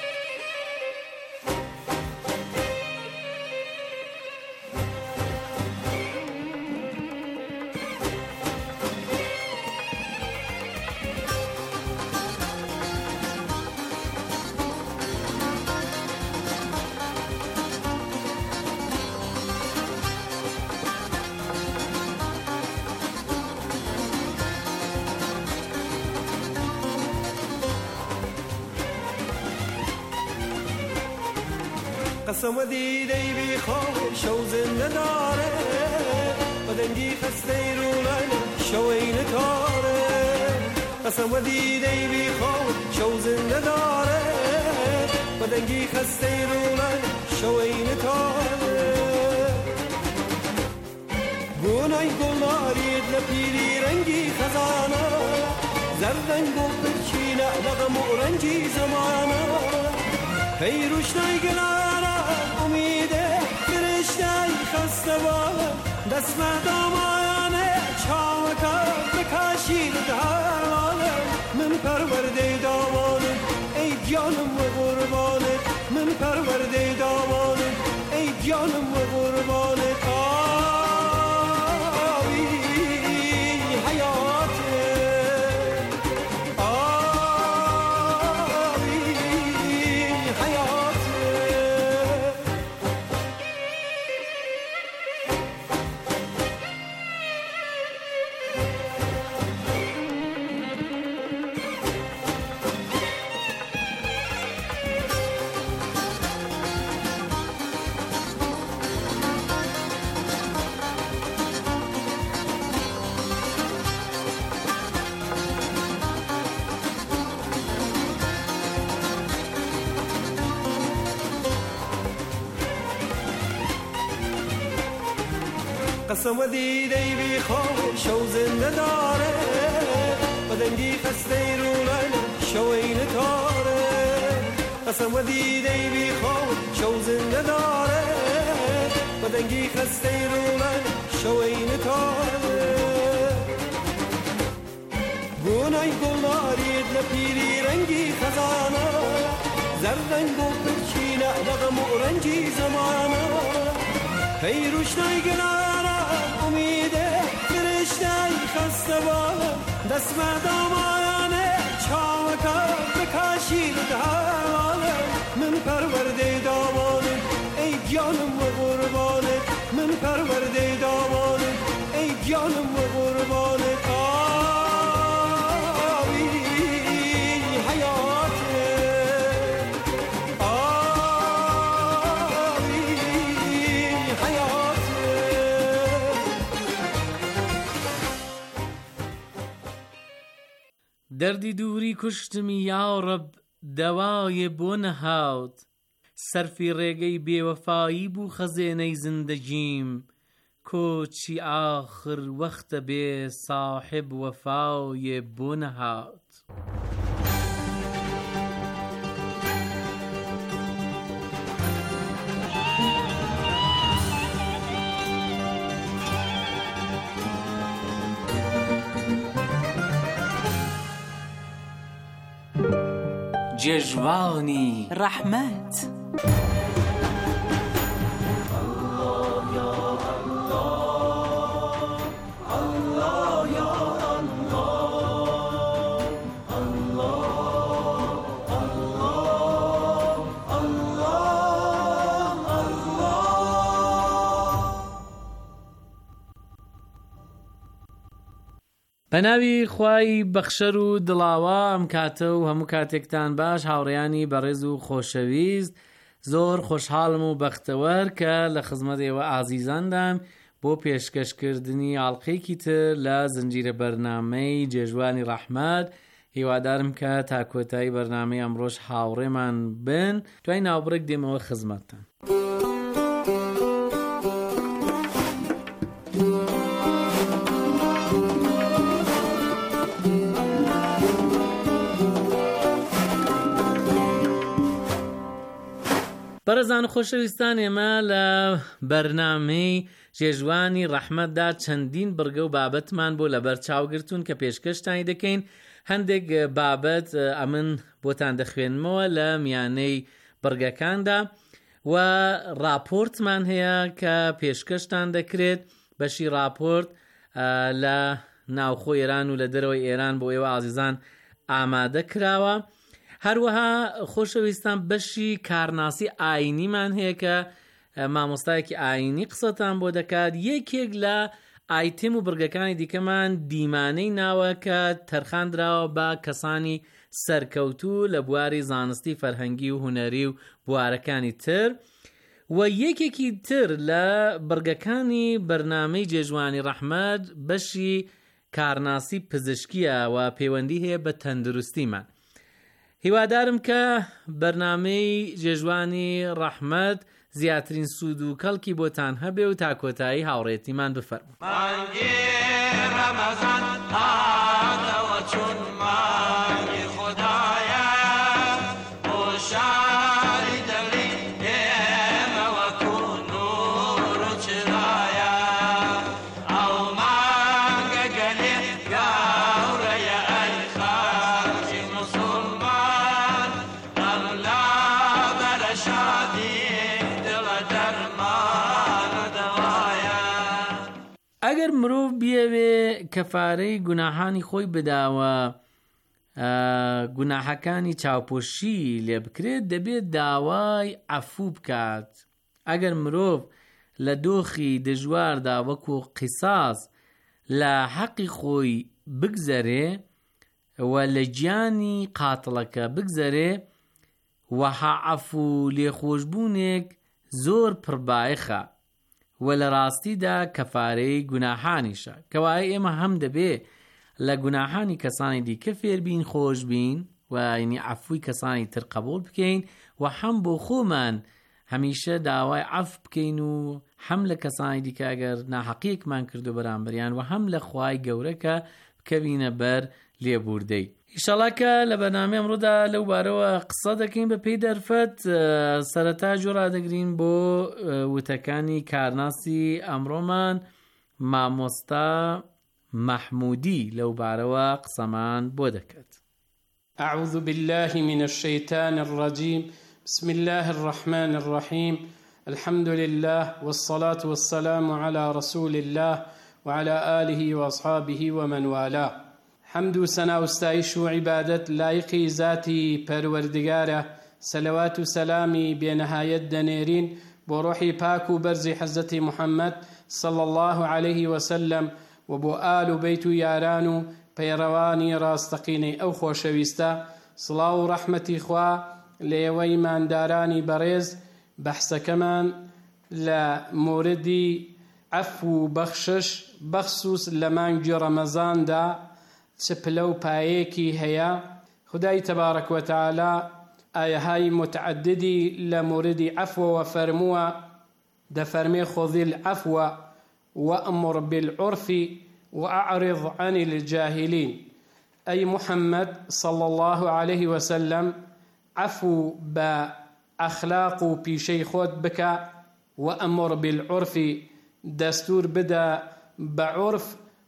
قسم و دیده بی خواب شو زنده داره بدنگی خسته رو شو این تاره قسم و دیده بی خواب شو زنده داره بدنگی خسته رو شو این تاره گونای گلارید لپیری رنگی خزانه زردنگ و پرچینه لغم و رنگی زمانه پیروش نایگلاره امیده فرشتای خسته باله دست دامانه چاوکا بکشید در ماله من پرورده دامانه ای جانم و قربانه من پرورده دامانه ای جانم و قربانه قسم و دیده بی خواب شو زنده داره بدنگی خسته رو شو این تاره قسم و دیده بی خواب شو زنده داره بدنگی خسته رو شو این تاره گونای گلارید لپیری رنگی خزانه زردنگ و پرچینه لغم و رنگی زمانه پیروش نایگلاره امیده فرشتای خسته باله دست دامانه چاوکا بکشید در ماله من پرورده دامانه ای جانم و قربانه من پرورده دامانه ای جانم و قربانه دردی دووری کوشتمی یاڕەب دەوایە بۆ نەهاوت سەرفی ڕێگەی بێوەفایی بوو خەزێنەی زندەگیم کۆچی ئاخر وەختە بێ ساحب وەفایە بۆ نەهات جێژوانی ڕەحمەت بەناوی خوای بەخشەر و دڵاوە ئەم کاتە و هەموو کاتێکتان باش هاوڕێیانی بەڕێز و خۆشەویست زۆر خۆشحاڵم و بەختەوەر کە لە خزمەتێوە ئازیزاندام بۆ پێشکەشکردنی ئاڵقەیەکی تر لە زنجیرە بەرنامەی جێژوانی ڕەحمەت هیوادارم کە تا کۆتایی بەرنامەی ئەمڕۆژ هاوڕێمان بن دوای ناوبڕێک دێمەوە خزمەتتان بەڕێزان و خۆشەویستان ئێمە لە بەرنامەی جێژوانی ڕەحمەتدا چەندین بڕگە و بابەتمان بۆ لەبەر چاوگرتوون کە پێشکەشتانی دەکەین هەندێک بابەت ئەمن بۆتان دەخوێنمەوە لە میانەی بڕگەکاندا و راپۆرتمان هەیە کە پێشکەشتان دەکرێت بەشی راپۆرت لە ناوخۆ ئێران و لە دەرەوەی ئێران بۆ ئێوە ئازیزان ئامادە کراوە هەروەها خۆشەویستان بەشی کارناسی ئاینیمان هەیە کە مامۆستایەکی ئاینی قسەتان بۆ دەکات یەکێک لە ئایتم و بڕگەکانی دیکەمان دیمانەی ناوە کە تەرخاندراوە بە کەسانی سەرکەوتوو لە بواری زانستی فەرهەنگی و هونەری و بوارەکانی تر و یەکێکی تر لە بڕگەکانی بەرنامەی جێژوانی ڕەحمەت بەشی کارناسی پزیشکیە و پەیوەندی هەیە بە تەندروستیمان. هیوادارم کە بەرنامەی جێژوانی ڕەحمەت زیاترین سوود و کەڵکی بۆتان هەبێ و تا کۆتایی هاوڕێتیمان بفەرموو. مانگی ڕەمەزان هاتەوە چون مانگی خوددایە بۆ شاری دڵی ئێمە وەکو نوور و چرایە ئەو مانگە گەلێ گەورەیە ئەی خەڵکی موسڵمان ئەملا بەرە شادی دڵە دەرمان و دەوایە. ئەگەر مرۆڤ بیەوێ کەفارەی گوناهانی خۆی بداوە گوناحەکانی چاوپۆشی لێ بکرێت دەبێت داوای عەفوو بکات. ئەگەر مرۆڤ لە دۆخی دژواردا وەکو قیساس لە حەقی خۆی بگزەرێ و لە گیانی قاتڵەکە بگزەرێ وەها عەفوو لێخۆشبوونێک زۆر پڕبایخە و لە ڕاستیدا کەفارەی گوناحانیشە کەوایە ئێمە هەم دەبێ لە گوناحانی کەسانی دیکە فێربین خۆش بین و ینی عەفوی کەسانی تر قبول بکەین و هەم بۆ خۆمان هەمیشە داوای عەفو بکەین و هەم لە کەسانی دیکە ئەگەر ناحەقیەکمان کردو بەرامبەریان و هەم لە خوای گەورەکە بکەوینە بەر لێبوردەی. ئیشەڵا کە لە بەرنامەی ئەمڕۆدا لەو بارەوە قسە دەکەین بە پێی دەرفەت. سەرەتا جۆڕادەگرین بۆ وتەکانی کارناسی ئەمڕۆمان مامۆستا مەحموودی لەو بارەوە قسەمان بۆ دەکات. أعوذ بالله من الشيطان الرجيم بسم الله الرحمن الرحيم الحمد لله والصلاة والسلام على رسول الله وعلى آله وأصحابه ومن والاه. حمد و سنا و ستایش و عیبادەت لایقی ذاتی پەروەردگارە. سەلەوات و سەلامی بێنەهایەت دەنێرین بۆ ڕۆحی پاک و بەرزی حەزەتی محەممەد صلى الله عليه وسلم و بۆ ئال و بەیت و یاران و پەیڕەوانی ڕاستەقینەی ئەو خۆشەویستە. سڵاو و ڕەحمەتی خوا لە ئێوەی ماندارانی بەڕێز. بەحسەکەمان لە موردی عەفو و بەخشش بەخسوس لە مانگی ڕەمەزاندا چ پلە و پایەیەکی هەیە. خودای تەبارەک وتەعالا ئایەهای متعددی لە موردی عەفوەوە فەرمووە. دەفەرمێ خذی العەفوە وأمر بالعرف وأعرض عن الجاهلين. أي محمد صلى الله عليه وسلم عفو بأخلاق بيشي خود بك وأمر بالعرف دستور بدا بعرف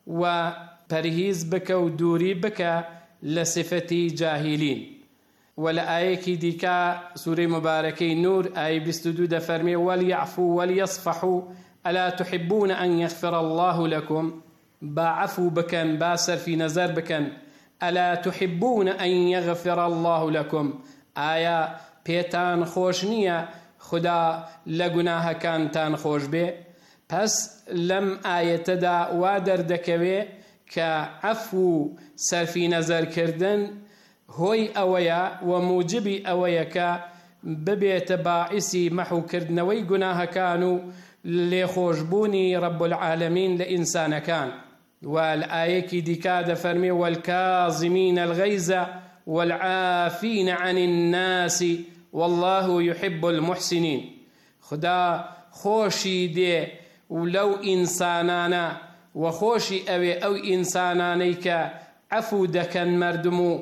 وبرهيز بك ودوري بك لصفتي جاهلين. ولا آيكي ديكا سورة مباركي نور آي 22 فرمي وليعفوا وليصفحوا ألا تحبون أن يغفر الله لكم. بعفو بكن باسر في نظر بكن ألا تحبون أن يغفر الله لكم. آية بيتان خوشنية خدا لقناها كانتان خوش بي. پس لم آية دا وادر دكوي كعفو سرفي نظر كردن هوي أويا وموجبي أويا كا ببيت باعثي محو كردنوي قناها كانوا لخوشبوني رب العالمين لإنسان كان. والآية ديكاد فرمي والكاظمين الغيظ والعافين عن الناس والله يحب المحسنين. خدا خوشي دي ولو إنسانانا وخوشي أو إنسانانيك عفو دكن مردمو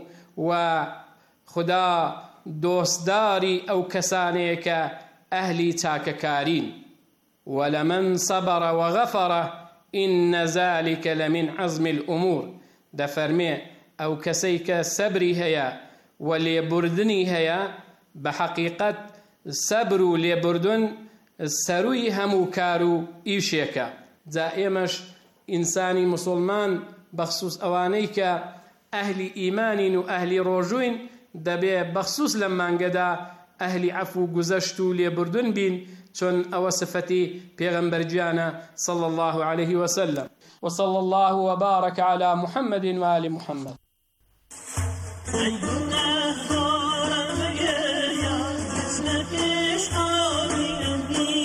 وخدا دوستداري أو كسانيك أهلي تاككارين. ولمن صبر وغفر إن ذلك لمن عزم الأمور. دفرمي أو كسيك سبري هيا وليبردني هيا بحقيقة سبر ليبردن سروي همو كارو إيشيكا. دائمش إنساني مسلمان بخصوص أوانيك أهل إيمان وأهل رجوين دبي بخصوص لما انقدا أهل عفو گذشتو ليبردن بين چون أو صفتي پیغمبر جانا صلى الله عليه وسلم. وصلى الله وبارك على محمد وآل محمد. عندنا خورا مجريا اسمك إيش حالي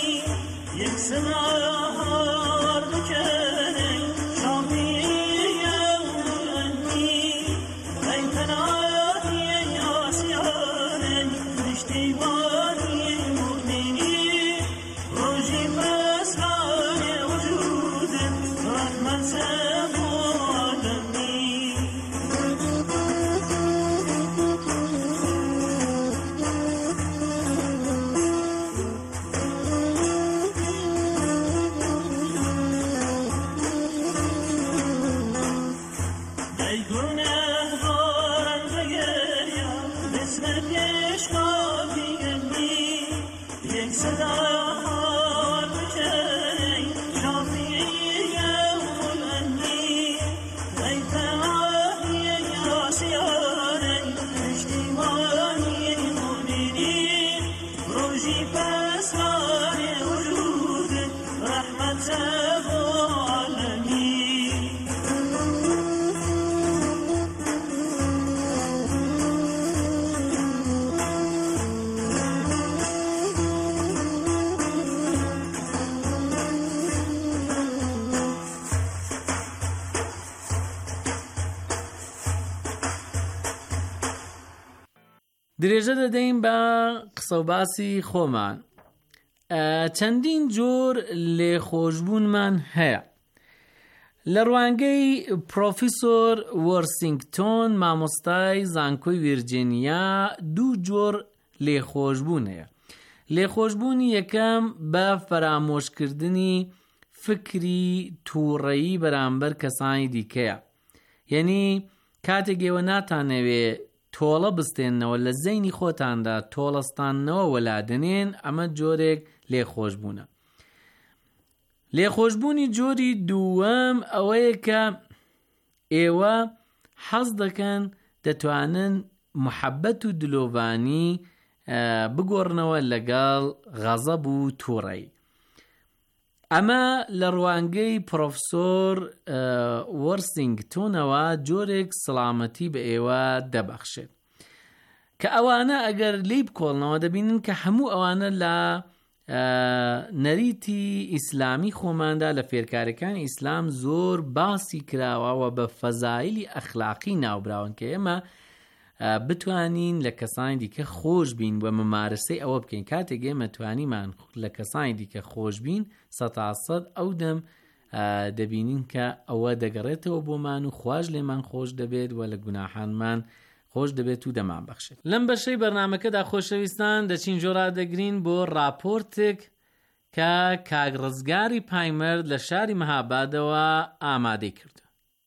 درێژە دەدەین بە قسە و باسی خۆمان. چەندین جۆر لێخۆشبوونمان هەیە. لە ڕوانگەی پرۆفیسۆر وەرسینگتۆن مامۆستای زانکۆی ڤیرجینیا دوو جۆر لێخۆشبوون هەیە. لێخۆشبوونی یەکەم بە فەرامۆشکردنی فکری تووڕەیی بەرامبەر کەسانی دیکەیە. یعنی کاتێک ئێوە ناتانەوێ تۆڵە بستێنەوە لە زەینی خۆتاندا تۆڵەستانەوە وەلادنێن، ئەمە جۆرێک لێخۆشبوونە. لێخۆشبوونی جۆری دووەم ئەوەیە کە ئێوە حەز دەکەن دەتوانن محەبەت و دلۆڤانی بگۆڕنەوە لەگەڵ غەزەب و تووڕەی. ئەمە لە ڕوانگەی پرۆفسۆر وەرسینگتۆنەوە جۆرێک سڵامەتی بە ئێوە دەبەخشێت کە ئەوانە ئەگەر لی بکۆڵنەوە دەبینن کە هەموو ئەوانە لە نەریتی ئیسلامی خۆماندا لە فێرکارەکانی ئیسلام زۆر باسی کراوەوە بە فەزایلی ئەخلاقی ناوبراون کە ئێمە بتوانین لە کەسانی دیکە خۆش بین و مەمارسەی ئەوە بکەین. کاتێک ئێمە توانیمان لە کەسانی دیکە خۆش بین 100% ئەو دەم دەبینین کە ئەوە دەگەڕێتەوە بۆمان و خواش لێمان خۆش دەبێت و لە گوناحانمان خۆش دەبێت و دەمان بەخشێت. لەم بەشەی بەرنامەکەدا خۆشەویستان دەچین جۆرادەگرین بۆ راپۆرتێک کە کاگڕزگاری پایمەرد لە شاری مەهابادەوە ئامادەی کرد.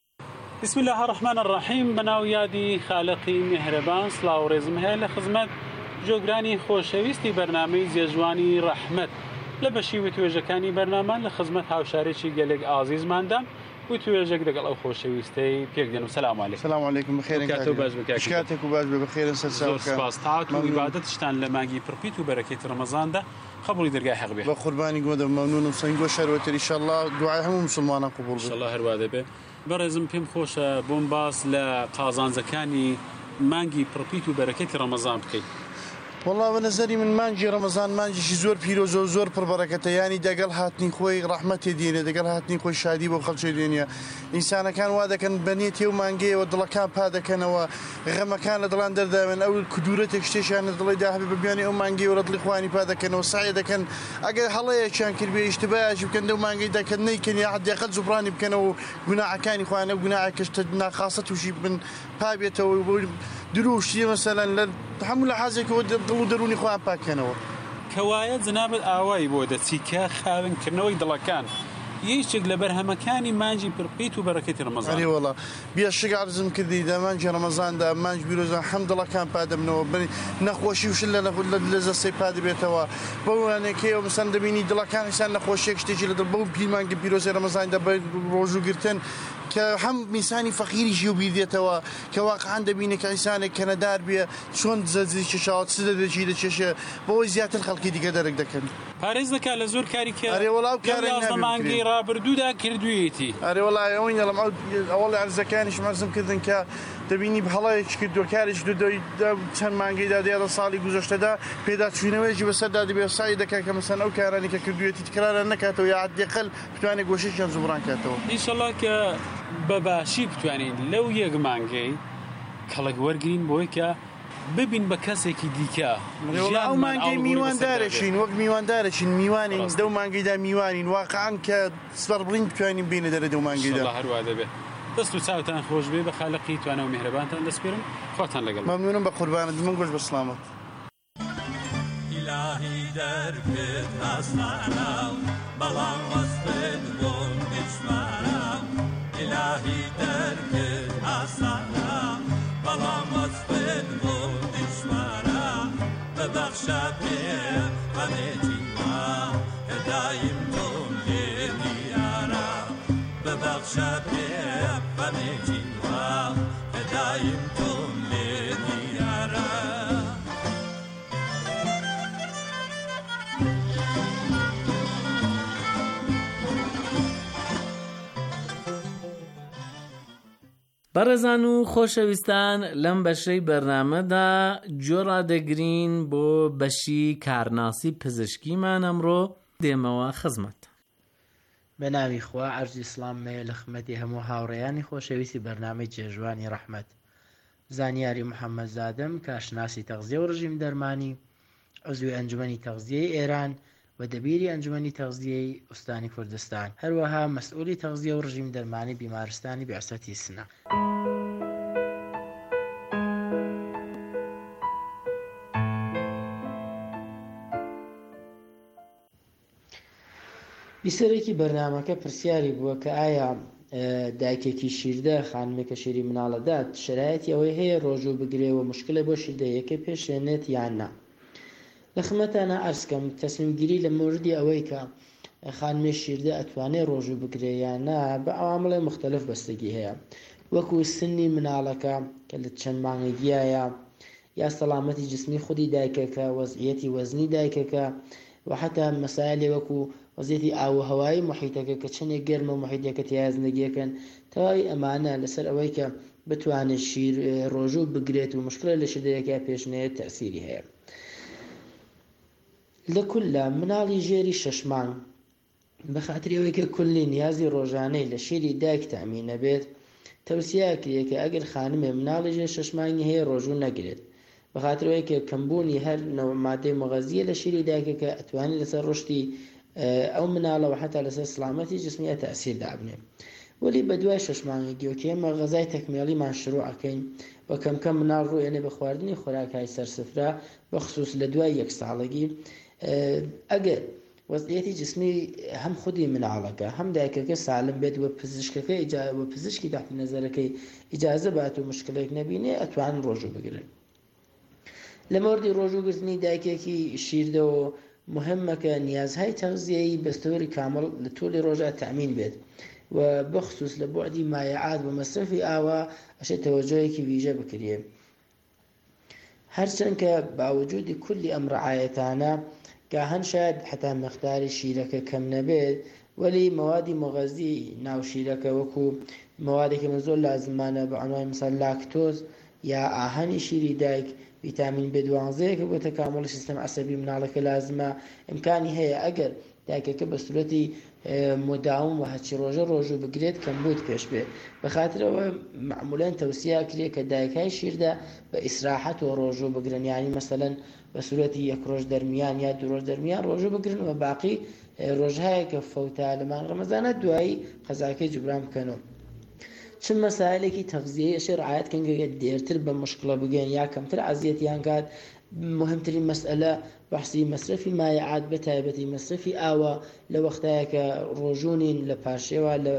بسم الله الرحمن الرحیم. بەناو یادی خالقی میهرەبان سڵاو و ڕێزم هەیە لە خزمەت جۆگرانی خۆشەویستی بەرنامەی جێژوانی ڕەحمەت لە بەشی وتوێژەکانی بەرنامان لە خزمەت هاوشارێکی گەلێک ئازیزماندا وتوێژێک دەگەڵ ئەو خۆشەویستەی پێکدێن و سەلام عەلیکم. سلام عەلیکم. بخێرن کاتۆ باش بکات. شکاتێک و باش بخێرن زۆر سپاس. تاعات و عیبادەتشتان لە مانگی پڕپیت و بەرەکەی ڕەمەزاندا قبولی دەرگای حەق بێ. بە قوربانی گۆدە مەمنونم سەنگۆ شەروەتر ئینشاءالله دوعای هەموو موسڵمانان قبول بێ. ئینشاءالله هەروە دەبێ. بەڕێزم پێم خۆشە بۆم باس لە قازانجەکانی مانگی پڕپیت و بەرەکەی ڕەمەزان بکەیت. والله بە نەزەری من مانگی ڕەمەزان مانگیشی زۆر پیرۆز و زۆر پڕبەرەکەتە، ینی دەگەڵ هاتنی خۆی ڕەحمەتێ دێنێ، دەگەڵ هاتنی خۆی شادی بۆ خەڵکی دێنێ. ئینسانەکان وا دەکەن بەنێتی و مانگەیەوە دڵەکان پا دەکەنەوە، غەمەکان لە دڵان دەرداوێن، ئەو کدورەتێک شتێکیان لە دڵی داهبێ بەبیانی ئەو مانگەیەوە لە دڵی خوانی پا دەکەنەوە، سعی دەکەن ئەگەر هەڵەیەکیان کردبێ ئیشتباهی بکەن دەو مانگەی دەکەن نەیکەن یا حداقل جوبرانی بکەنەوە و گوناحەکانی خوانە گوناحێکش ناخاسە تووشی بن پا بێتەوە بۆ دروشتی مەسەلەن لە هەموو لە حەزێکەوە دڵ و دەرونی خۆیان پاکەنەوە. کەوایە جنابەت ئاوایی بۆ دەچی کە خاوێنکردنەوەی دڵەکان یەکێک لە بەرهەمەکانی مانجی پڕپیت و بەرەکەتی ڕەمەزان. ئەرێ وەڵا بێشک عەرزم کردی دە مانجی ڕەمەزاندا مانج بیرۆزان هەم دڵەکان پادەبنەوە نەخۆشی وشن لە زەستەی پا دەبێتەوە بەوانێکەوە مەسەن دەبینی دڵەکان ئینسان نەخۆشیێک شتێکی لە دڵ بەو پیمانگە پیرۆزی ڕەمەزاندا بە ڕۆژوگرتن کە هەم میسانی فەقیریشی و بیردێتەوە کە واقعان دەبینێ کە ئینسانێک کەنەدار بێ چۆن زەرجی چێشاوە چ دەدەچی دەچێشێ بۆەوەی زیاتر خەڵکی دیکە دەرەک دەکەن پارێز دەکات لە زۆر کاری کە ئەرێ وەڵاو کارێک مانگی ڕابردوودا کردوویەتی ئەرێ وەڵای ئەوەی لەڵام ئەوڵ عەرزەکانیش مەرزم کردن کە دەبینی هەڵەیەک کردووە کارێک چەند مانگەیدا دێڵە ساڵی گوزەشتەدا پێدا چوینەوەیەکی بەسەردا دەبێ سای دەکات کە مەسەن ئەو کارانی کە کردوێتی تکرارە نەکاتەوە یا عەدەقەل بتوانێت گۆشەیان زوبڕان کاتەوە ئینشەڵڵا کە بەباشی بتوانین لەو یەک مانگەی کەڵک وەرگین بۆی کە ببین بە کەسێکی دیکە ئەو مانگەی میواندارەشین وەک میواندارەشین میوانین دەو مانگەیدا میوانین واقعان کە سپەر بڵین بتوانین بینە دەرە دەو مانگەیدا هەروە دەبێت دەست و چاوتان خۆش بێ بە خالقی توانە و میهرەبانتان دەسپێرم خۆتان لەگەڵ مەمنونم بە قوربانت من گۆش بە سلامت إلهي دركت أصنعنا بلان وصفت بون بشمارا إلهي دركت أصنعنا بلان وصفت بون بشمارا ببخشا بيه غميتي ما دايم دون لديارا ببخشا بيه غميتي ما دايم دون لديارا بەڕێزان و خۆشەویستان لەم بەشەی بەرنامەدا جۆرا دەگرین بۆ بەشی کارناسی پزیشکیمان ئەمڕۆ دێمەوە خزمەت. بە ناوی خوا عەرزی سڵامێ لە خزمەتی هەموو هاوڕێیانی خۆشەویستی بەرنامەی جێژوانی ڕەحمەت. زانیاری محەممەد زادەم کارشناسی تەغزیە و ڕژیم دەرمانی عزوی ئەنجومەنی تەغزیەی ئێران و دەبیری ئەنجومەنی تەغزیەی ئوستانی کوردستان هەروەها مەسئولی تەغزیە و ڕژیم دەرمانی بیمارستانی بێعسەتی سنە. بیسەرێکی بەرنامەکە پرسیاری بووە کە ئایا دایکێکی شیردە خانمێکە شیری مناڵەدات شرایەتی ئەوەی هەیە ڕۆژوو بگرێەوە مشکلە بۆ شیردەیەکە پێشێنێت یان نا. لە خمەتانە ئەرزکەم تەسمیمگیری لە موردی ئەوەی کە خانمێ شیردە ئەتوانێت ڕۆژوو بگرێ یان نا بە عوامڵی مختلف بەستگی هەیە وەکو سنی مناڵەکە کە لە چەند مانگەگیایە یا سەلامەتی جسمی خودی دایکەکە وەزعیەتی وەزنی دایکەکە و حتا مەسایلێ وەکو وەزیەتی ئاوهەوایی محیتەکە کە چەندێک گەرمە محیتەکە تیا زندگیەکەن تەواوی ئەمانە لەسەر ئەوەی کە بتوانێت شیر ڕۆژوو بگرێت و مشکلە لە شیردەیەکە پێشنێت تەسیری هەیە. لە کولە مناڵی ژێری 6 مانگ بە خاتری ئەوەی کە کولی نیازی ڕۆژانەی لە شیری دایک تامینە بێت تەوسیا کرێ کە ئەگەر خانمێ مناڵی ژێر 6 مانگی هەیە ڕۆژوو نەگرێت بە خاترەوەی کە کەمبوونی هەر مادەی مەغەزیە لە شیری دایکەکە ئەتوانێت لەسەر ڕشتی ئەو مناڵەوە حتا لەسەر سلامەتی جسمیە تەسیر دابنێ. وەلی بە دوای 6 مانگێکی و کێمە غەزای تەکمیلیمان شروع ئەکەین و کەمکەم مناڵ ڕوئێنێ بە خواردنی خۆراکای سەرسفرا بەخصوص لە دوای 1 ساڵگی ئەگەر وەزعیەتی جسمی هەم خودی مناڵەکە هەم دایکەکە سالم بێت و پزیشکی تحت نەزەرەکەی ئیجازە بات و مشکلێک نەبینێ ئەتوانن ڕۆژوو بگرن. لە مەوردی ڕۆژووگرتنی دایکێکی شیردەوە مهمەکە نیازهای تەغزیەی بەستەوەری کامل لە توولی ڕۆژە تەمین بێت و بەخصوص لە بوعدی مایعات و مەصرفی ئاوا ئەشێ تەوەجۆیەکی ویژە بکرێ. هەرچەند کە باوجودی کولی ئەم ڕعایەتانە گاهەن شاید حتا مەقداری شیرەکە کەم نەبێت وەلی موادی مەغەزی ناو شیرەکە وەکو موادێکی من زۆر لازمانە بە عنوان مثال لاکتۆز یا ئاهەنی شیری دایک ڤیتامین B12 بۆ تەکامڵی سیستەم عەسەبی مناڵەکە لازمە ئیمکانی هەیە ئەگەر دایکەکە بە سورەتی مداوم و هەچی ڕۆژە ڕۆژوو بگرێت کەمبوت پێش بێت بە خاترەوە معمولەن تەوسیا کرێ کە دایکای شیردا بە ئیسراحەت و ڕۆژوو بگرن یعنی مەسەلەن بە سورەتی 1 ڕۆژ دەرمیان یا 2 ڕۆژ دەرمیان ڕۆژوو بگرن و باقی ڕۆژهایە کە فەوتە لە مانگ ڕەمەزانە دوایی قەزاکەی جبران بکەنەوە. چند مەسائلێکی تەغزیەی ئەشێ ڕعایەت کەن کە دێرتر بە مشکڵە بگەن یا کەمتر عەزیەتیان کات مهمترین مەسئلە بەحسی مەصرفی مایعات بە تایبەتی مەصرفی ئاوە لە وەختایە کە ڕۆژوونین لە پاشێوە لە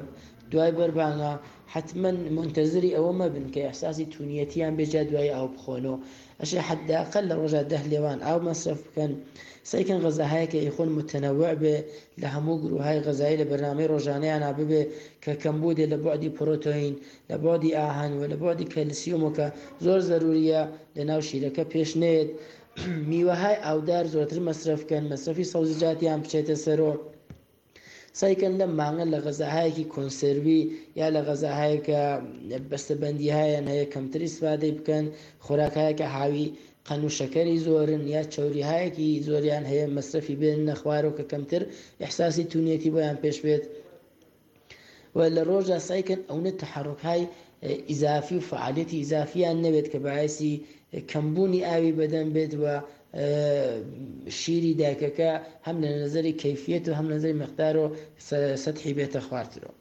دوای بەربانە حتمما منتەزری ئەوە مەبن کە ئەحساسی تونیەتیان بێجا دوای ئەو بخۆنەوە ئەشێ حداقل لە ڕۆژە 10 لێوان ئاو مەصرف بکەن سەیکەن غەزاهەیەکە ئیخۆن متەنەوع بێ لە هەموو گروهای غەزایی لە بەرنامەی ڕۆژانەیانە ببێ کە کەمبودێ لە بۆعدی پرۆتۆین لە بۆعدی ئاهەن و لە بۆعدی کەلسیۆمەکە زۆر زەروریە لە ناو شیرەکە پێش نێت میوەهای ئاودار زۆرتر مەصرفکەن مەصرفی سەوزەجاتیان بچێتە سەرۆ سایکەن لەم مانگە لە غەزاهایەکی کۆنسێروی یا لە غەزاهایەکە بەستەبەندیهایان هەیە کەمتر ئیسفادەی بکەن خۆراکایەکە هاوی قەن و شەکەری زۆرن یا چەوریهایەکی زۆریان هەیە مەصرفی بێن نەخوارەوە کە کەمتر ئیحساسی تونیەتی بۆیان پێش بێت و لە ڕۆژە سایکەن ئەوە تەحەڕکهای ئیزافی و فعالیەتی ئیزافیان نەبێت کە باعثی کەمبوونی ئاوی بەدەم بێت و شیری دایکەکە هەم لە نظری کەیفیەت و هەم لە نظری مقدار و سەتحی بێتە خواردنەوە.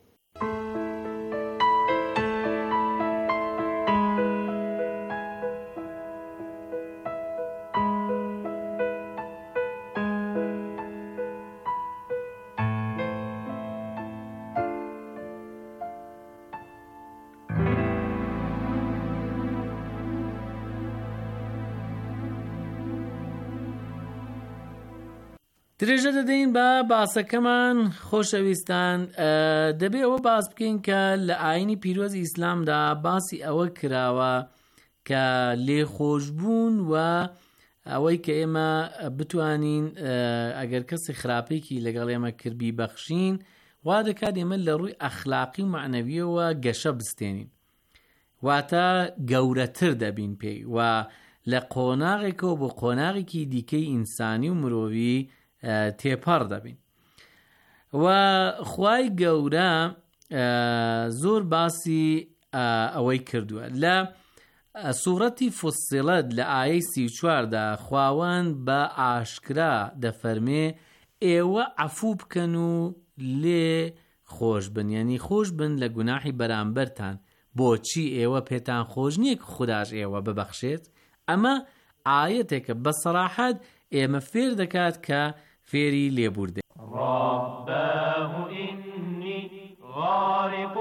درێژە دەدەین بە باسەکەمان خۆشەویستان دەبێ ئەوە باس بکەین کە لە ئاینی پیرۆزی ئیسلامدا باسی ئەوە کراوە کە لێخۆشبوون و ئەوەی کە ئێمە بتوانین ئەگەر کەسی خراپێکی لەگەڵ ئێمە کردبی بەخشین وا دەکات ئێمە لە ڕووی ئەخلاقی و معنەویەوە گەشە بستێنین واتە گەورەتر دەبین پێی و لە قۆناغێکەوە بۆ قۆناغێکی دیکەی ئینسانی و مرۆڤی تێپەڕ دەبین و خوای گەورە زۆر باسی ئەوەی کردووە لە سوورەتی فوسیلەت لە ئایەی 34دا خواوەند بە ئاشکرا دەفەرمێ ئێوە عەفوو بکەن و لێ خۆش بن یعنی خۆش بن لە گوناحی بەرامبەرتان بۆچی ئێوە پێتان خۆش نییە کە خوداش ئێوە ببەخشێت ئەمە ئایەتێکە بە سەراحەت ئێمە فێر دەکات کە فێری لێبوردێ رباه إني غارق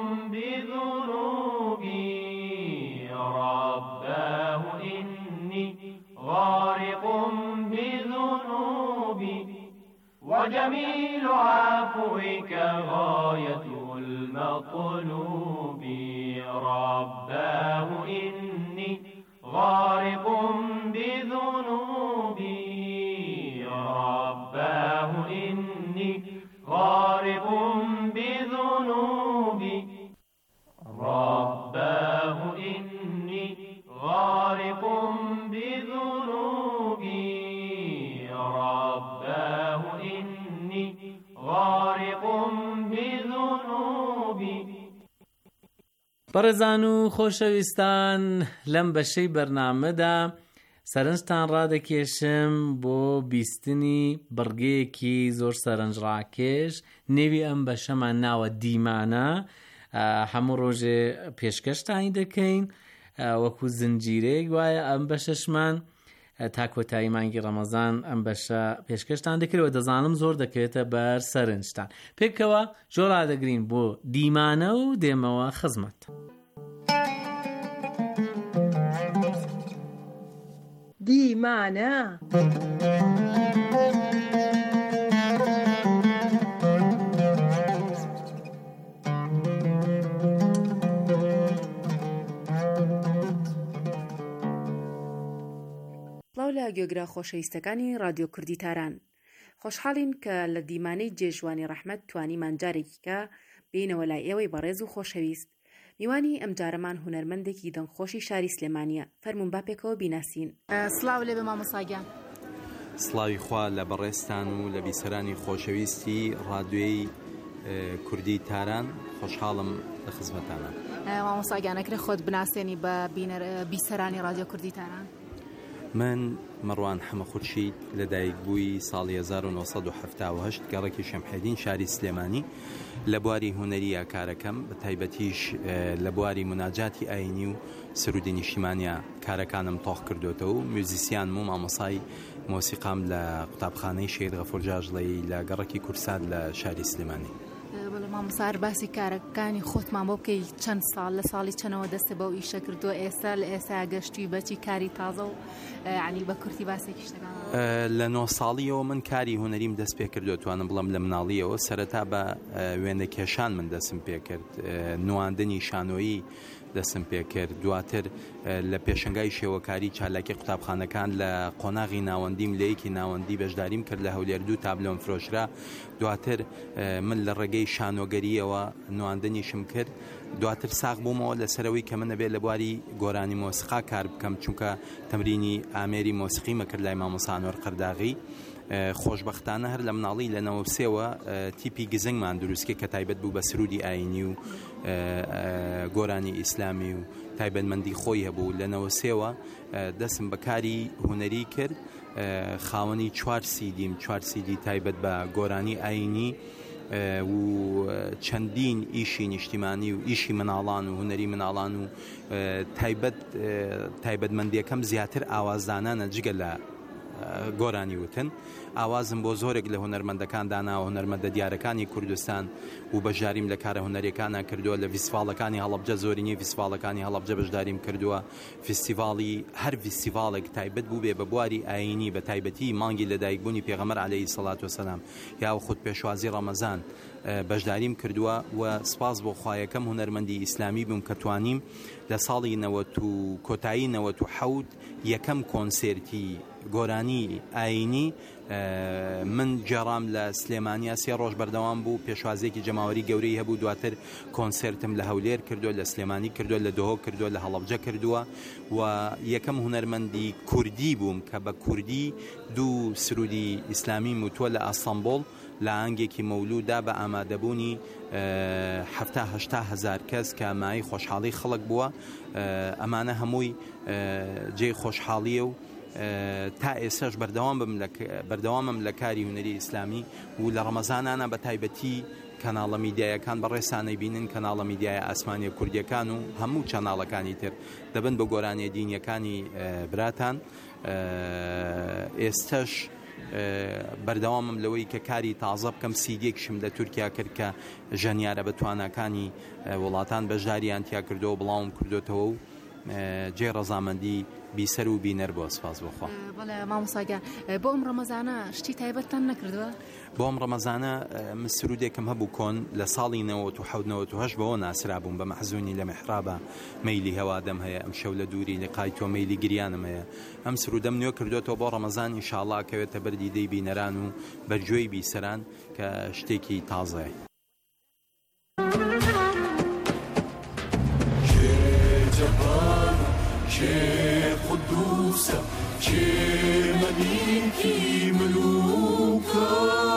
بذنوبي رباه إني غارق بذنوبي وجميل عفوك غاية المطلوب رباه إني غارق بذنوبي رباه إني غارق بذنوبي رباه إني غارق بذنوبي رباه إني غارق بذنوبي بەڕێزان و خۆشەویستان لەم بەشەی بەرنامەدا سەرنجتان ڕادەکێشم بۆ بیستنی بڕگەیەکی زۆر سەرنجڕاکێش نێوی ئەم بەشەمان ناوە دیمانە هەموو ڕۆژێ پێشکەشتانی دەکەین وەکو زنجیرەیەک وایە ئەم بەشەشمان تا کۆتایی مانگی ڕەمەزان ئەم بەشە پێشکەشتان دەکرێتەوە دەزانم زۆر دەکەوێتە بەر سەرنجتان پێکەوە زۆر ڕادەگرین بۆ دیمانە و دێمەوە خزمەت. دیمانە لە گوێگرا خۆشەویستەکانی رادیۆ کوردی تاران خۆشحاڵین کە لە دیمانەی جێژوانی ڕەحمەت توانیمان جارێکیکە بینەوە لای ئێوەی بەڕێز و خۆشەویست میوانی ئەم جارەمان هونەرمەندێکی دڵخۆشی شاری سلێمانیە فەرموون با پێکەوە بیناسین. سڵاو لێ بە مامۆساگیان. سڵاوی خوا لە بەڕێستان و لە بیسەرانی خۆشەویستی رادیۆی کوردی تاران خۆشحاڵم لە خزمەتانە. مامۆساگیانەکرێ خۆت بناسێنی بە بیسەرانی رادیۆ کوردی تاران. من مەڕوان حەمەخورشید لەدایکبووی ساڵی 1970 گەڕێکی شەمحێدین شاری سلێمانی لە بواری هونەریە کارەکەم بە تایبەتیش لە بواری مناجاتی ئاینی و سرودی نیشتیمانیە کارەکانم تۆخ کردوتەوە و میوزیسیانم و مامۆسای مۆسیقام لە قوتابخانەی شێید غەفور جاژڵەی لە گەڕێکی کورسات لە شاری سلێمانی. مامۆستا باسی کارەکانی خۆتمان بۆ بکەی چەند ساڵ لە ساڵی چەندەوە دەستە بەو ئیشە کردووە ئێستا لە ئێستا گەشتی بەچی کاری تازە و عنی بە کورتی باسێکی شتەکان لە 9 ساڵیەوە من کاری هوەریم دەست پێ کردو توانم بڵم لە مناڵیەوە سەرەتا بە وێنە کێشان من دەستم پێ کرد نواندنی شانۆیی دەستم پێ کرد دواتر لە پێشنگای شێوەکاری چالاکی قوتابخانەکان لە قۆناغی ناوەندیم لە یەکی ناوەندی بەشداریم کرد لە هەولێر 2 تابلۆم فرۆشرا دواتر من لە ڕێگەی شانۆگەریەوە نواندنیشم کرد دواتر ساغ بوومەوە لەسەرەوەی کە منە بێت لە بواری گۆرانی مۆسیقا کار بکەم چونکە تەمرینی ئامێری مۆسیقی مەکرد لای مامۆستا ئانوەر قەرداغی خۆشبەختانە هەر لە مناڵی لە 93ەوە تیپی گزنگمان دروستکە کە تایبەت بوو بە سرودی ئاینی و گۆرانی ئیسلامی و تایبەتمەندی خۆی هەبوو لە 93ەوە دەستم بە کاری هوەری کرد خاوەنی 4 سیدی تایبەت بە گۆرانی ئاینی و چەندین ئیشی نیشتیمانی و ئیشی مناڵان و هوەری مناڵان و تایبەتمەندیەکەم زیاتر ئاوازدانانە جگە لە گۆرانی وتن ئاوازم بۆ زۆرێک لە هونەرمەندەکان دانا و هونەرمەندە دیارەکانی کوردستان و بەشداریم لە کارە هونەریەکانە کردووە لە فیستیڤالەکانی هەڵەبجە زۆرینەی فیستیڤالەکانی هەڵەبجە بەشداریم کردووە فیستیڤاڵی هەر فیستیڤالێک تایبەت بوو بێ بە بواری ئاینی بە تایبەتی مانگی لەدایکبوونی پێغەمبەر عەلەیهی سەڵات وەسەلام یا خود پێشوازی ڕەمەزان بەشداریم کردووە و سپاس بۆ خوایەکەم هونەرمەندی ئیسلامی بووم کە توانیم لە ساڵی کۆتایی 97 یەکەم کۆنسێرتی گۆرانی ئاینی من جێڕام لە سلێمانیا 3 ڕۆژ بەردەوام بوو پێشوازێکی جەماوەری گەورەی هەبوو دواتر کۆنسێرتم لە هەولێر کردووە لە سلێمانی کردووە لە دۆهۆ کردووە لە هەڵەبجە کردووە و یەکەم هونەرمەندی کوردی بووم کە بە کوردی 2 سرودی ئیسلامی وتووە لە ئەستەمبۆڵ لە ئانگێکی مەولودا بە ئامادەبوونی 70-80 هزار کەس کە مای خۆشحاڵی خەڵک بووە ئەمانە هەمووی جێی خۆشحاڵیە و تا ئێساش بەردەوامم لە کاری هونەری ئیسلامی و لە ڕەمەزانانە بە تایبەتی کەناڵە میدیایەکان بە ڕێسانەی بینن کەناڵە میدیای ئاسمانی کوردیەکان و هەموو چەناڵەکانی تر دەبن بە گۆرانی دینیەکانی براتان ئێستش بەردەوامم لەوەی کە کاری تازە بکەم سیدێکشم لە تورکیا کرد کە ژەنیارە بە توانەکانی وڵاتان بەشداریان تیا کردەوە بڵاوم کردوتەوە و جێ ڕەزامەندی بیسەر و بینەر بۆ سپاس بخوا بەڵێ مامۆستاگیان بۆ ئەم ڕەمەزانە شتی تایبەتتان نەکردووە؟ بۆ ئەم ڕەمەزانە من سرودێکم هەبوو کۆن لە ساڵی 97-98 بەوە ناسرا بووم بە مەحزوونی لە میحرابە مەیلی هەوادەم هەیە ئەم شەو لە دووری لقای تۆ مەیلی گریانم هەیە ئەم سرودەم نوێ کردوێتەوە بۆ ڕەمەزان ئینشاءڵڵا کەوێتە بەردی دەی بینەران و بەرگوێی بیسەران کە شتێکی تازەیە چه قدوسه چه ملیکی ملوکه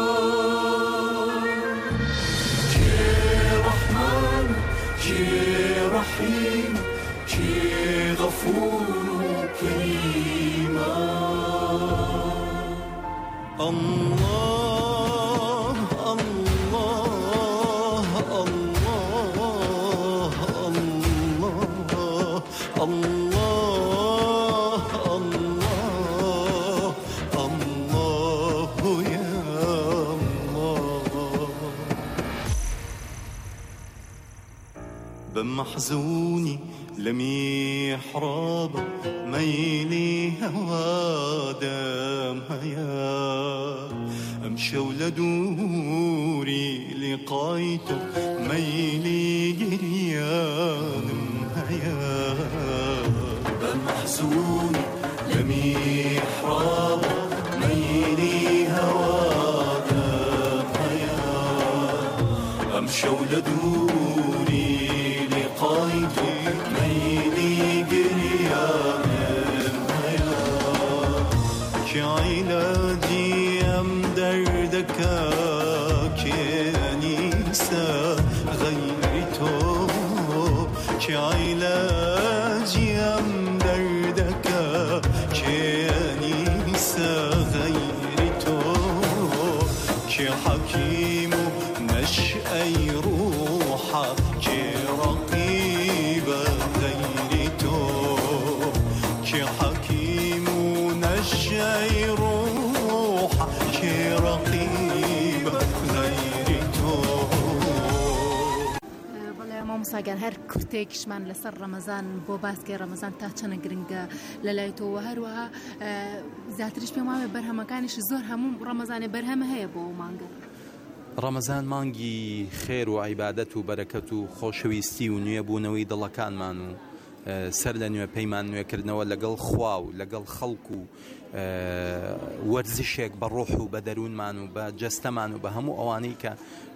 چه رحمان چه رحیم چه غفور کریمه الله الله الله الله الله بمحزوني لميحراب ميلي هوادم هيا أمشي ولدوري لقايته ميلي جريان هيا بمحزوني لميحراب ميلي هوادم هيا أمشي ولدوري قايدي ميلي قريان هيا كي علاجي أم دردك كي أنيسة غيري تو كي علاجي أم دردك كي أنيسة غيري تو كي حكيم نشأي روحه كي رقيبة غيري تو كي حكيم نشأي روحه كي رقيبة غيري تو مامۆساگەر هەر کورتێکیشمان لەسەر ڕەمەزان بۆ باسکەی ڕەمەزان تا چەنە گرنگە لەلای تۆوە هەروەها زیاتریش پێم وایە بەرهەمەکانیش زۆر هەموو ڕەمەزانێ بەرهەمە هەیە بۆ مانگە. ڕەمەزان مانگی خێر و عیبادەت و بەرەکەت و خۆشەویستی و نوێبوونەوەی دڵەکانمان و سەر لە نوێ پەیمان نوێکردنەوە لەگەڵ خوا و لەگەڵ خەڵک و وەرزشێک بە ڕۆح و بە دەروونمان و بە جەستەمان و بە هەموو ئەوانەی کە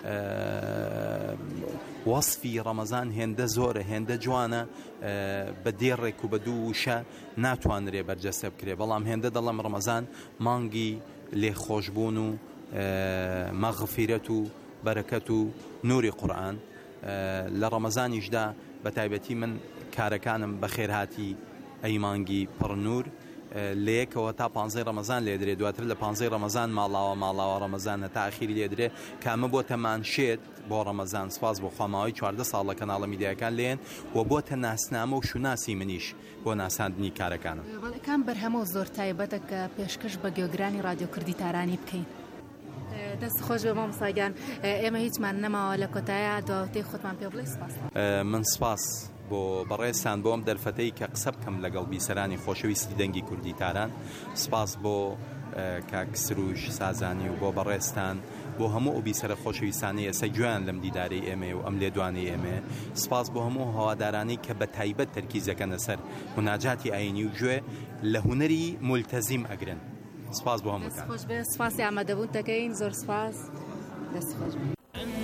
وەسفی ڕەمەزان هێندە زۆرە هێندە جوانە بە دێڕێک و بە دوو وشە ناتوانرێ بەرجەستە بکرێ، بەڵام هێندە دەڵم ڕەمەزان مانگی لێخۆشبوون و مەغفیرەت و بەرەکەت و نوری قورئان لە ڕەمەزانیشدا بە تایبەتی من کارەکانم بە خێرهاتی ئەی مانگی پڕنور لە یەکەوە تا 15 ڕەمەزان لێ درێ، دواتر لە 15 ڕەمەزان ماڵاوە ڕەمەزانە تا ئاخیری لێ درێ کامە بۆتە مانشێت بۆ ڕەمەزان. سپاس بۆ خۆماوەی 14 ساڵ لە کەناڵە میدیاکان لێن و بۆتە ناسنامە و شوناسی منیش بۆ ناساندنی کارەکانم. کام بەرهەمە و زۆر تایبەتە کە پێشکەش بە گوێگرانی رادیۆ کوردی تارانی بکەین. دەست خۆش بێ مامۆساگیان، ئێمە هیچمان نەماوە لە کۆتایە داواتەی خۆتمان پێ بڵێ. سپاس. من سپاس بۆ بەڕێستان بۆم دەرفەتەی کە قسە بکەم لەگەڵ بیسەرانی خۆشەویستی دەنگی کوردی تاران. سپاس بۆ کاک سروش سازانی و بۆ بەڕێستان بۆ هەموو ئەو بیسەرە خۆشەویستانەی ئێستا گوێیان لەم دیدارەی ئێمە و ئەم لێدوانەی ئێمە. سپاس بۆ هەموو هەوادارانەی کە بە تایبەت تەرکیزەکەنە سەر مناجاتی ئاینی و گوێ لە هونەری مولتەزیم ئەگرن. سپاس بۆ هەمووتان. خۆش بێ، سپاسی ئامادەبوون دەکەین. زۆر سپاس. دەست خۆش بێ.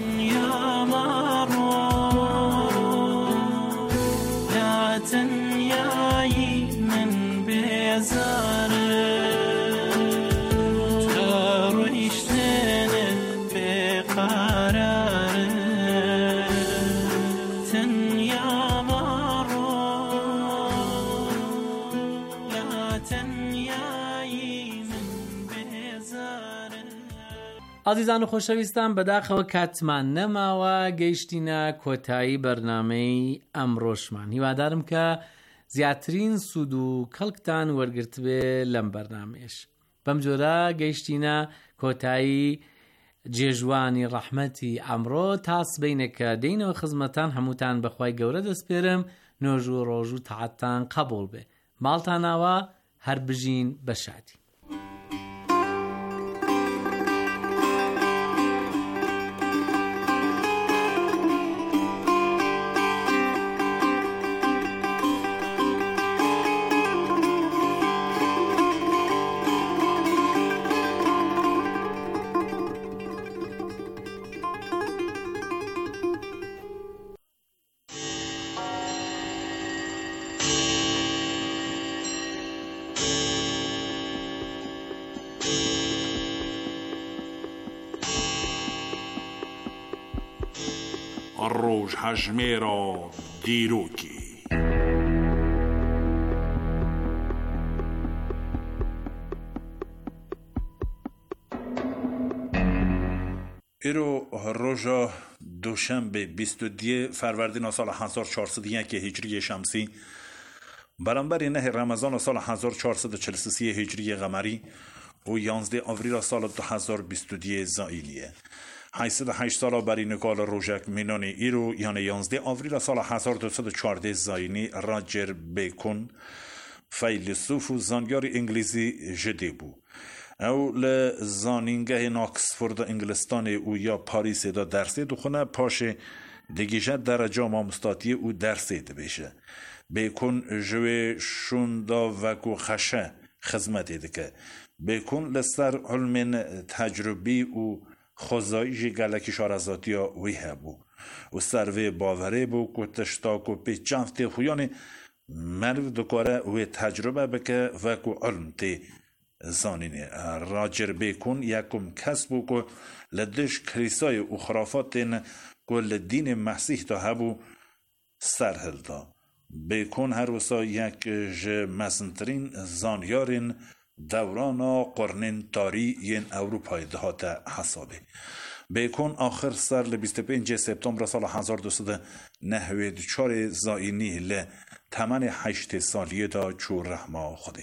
تنیایی من بێزارە ڕۆیشتنە بێقارارە تەنیامەڕۆ لا تەنیایی من بێزارە. ئازیزان و خۆشەویستان، بەداخەوە کاتمان نەماوە گەیشتینە کۆتایی بەرنامەی ئەمڕۆشمان. هیوادارم کە زیاترین سود و کەڵکتان وەرگرت بێ لەم بەرنامەیەش. بەم جۆرە گەیشتینە کۆتایی جێژوانی ڕەحمەتی ئەمڕۆ تا سبەینێکە دەینەوە خزمەتان. هەمووتان بەخوای گەورە دەسپێرم. نۆژ و ڕۆژ و تەعاتتان قەبوڵ بێ. ماڵتان ئاوا، هەر بژین بە شادی. ڕۆژ هەژمێرە دیرۆکی ئێرۆ ڕۆژە دووشەمبێ 22 فەروەردینە ساڵە 1401 هیجری شەمسی بەرامبەری نەهی ڕەمەزان ساڵە 1443 هیجری قەمەری و 11 ئاڤریل ساڵە 2022 زائیلیە. 88 ساڵە بەرینەکال ڕۆژێک مینۆنی ئیرۆ یانە 11 ئاڤریل ساڵە 1214 زاینی ڕاجر بیکۆن فەیلسوف و زانیاری ئینگلیزی ژدی بوو. ئەو لە زانینگەهی ئۆکسفۆرد ئینگلستانی و یا پاریسێدا دەرسێ دخۆنە پاشێ دەگیژە دەرەجا مامۆستاتیە و دەرسێ دەبێشە. بیکۆن ژوێ شوندا وەکو خەشە خزمەتێ دکە. بیکۆن لەسەر علمێن تەجروبی و خۆزاییژی گەلێکی شارەزاتیە وی هەبوو و سەروێ باوەرێ بوو کو تشتاک و پێچەند تێ خویانێ مرد دکارە وێ تەجروبە بکە وەکو علم تێ زانینێ. ڕاجر بیکۆن یەکەم کەس بوو کو لە دژ کلیسای و خرافاتێن کو لە دینێ مەسیحدا هەبوو سەرهەڵدا. بیکۆن هەروەسا یەک ji mezintرین زانیارên دورana قرنên tarî yên Ewropayê dihate hesabê. بیکۆن آخر سەر لە 25 سپتامبر ساڵە 1994 زاینی لە تەمەنی 8 سالیەدا چوو ڕەحما خودێ.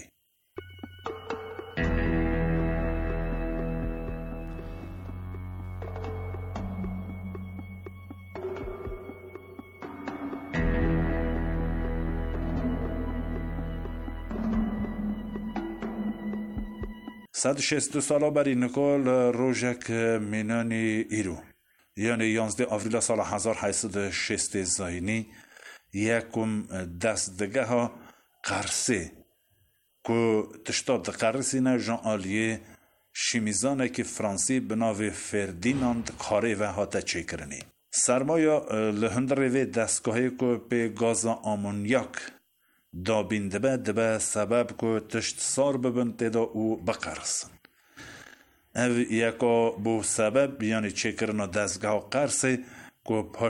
162 سالا بری نکال روژک مینانی ایرو یعنی 11 آوریل سال 1860 زاینی یکم دست دگه ها قرصه که تشتاد قرصی نه جان آلیه شیمیزانه که فرانسی بناوی فردیناند کاره و هاته چه کرنی سرمایا لهندره و دستگاهی که به گاز آمونیاک دابین دبه سبب که تشت سار ببن تدا او بقرسن او یکا بو سبب یعنی چه کرنا دستگاه قرصه که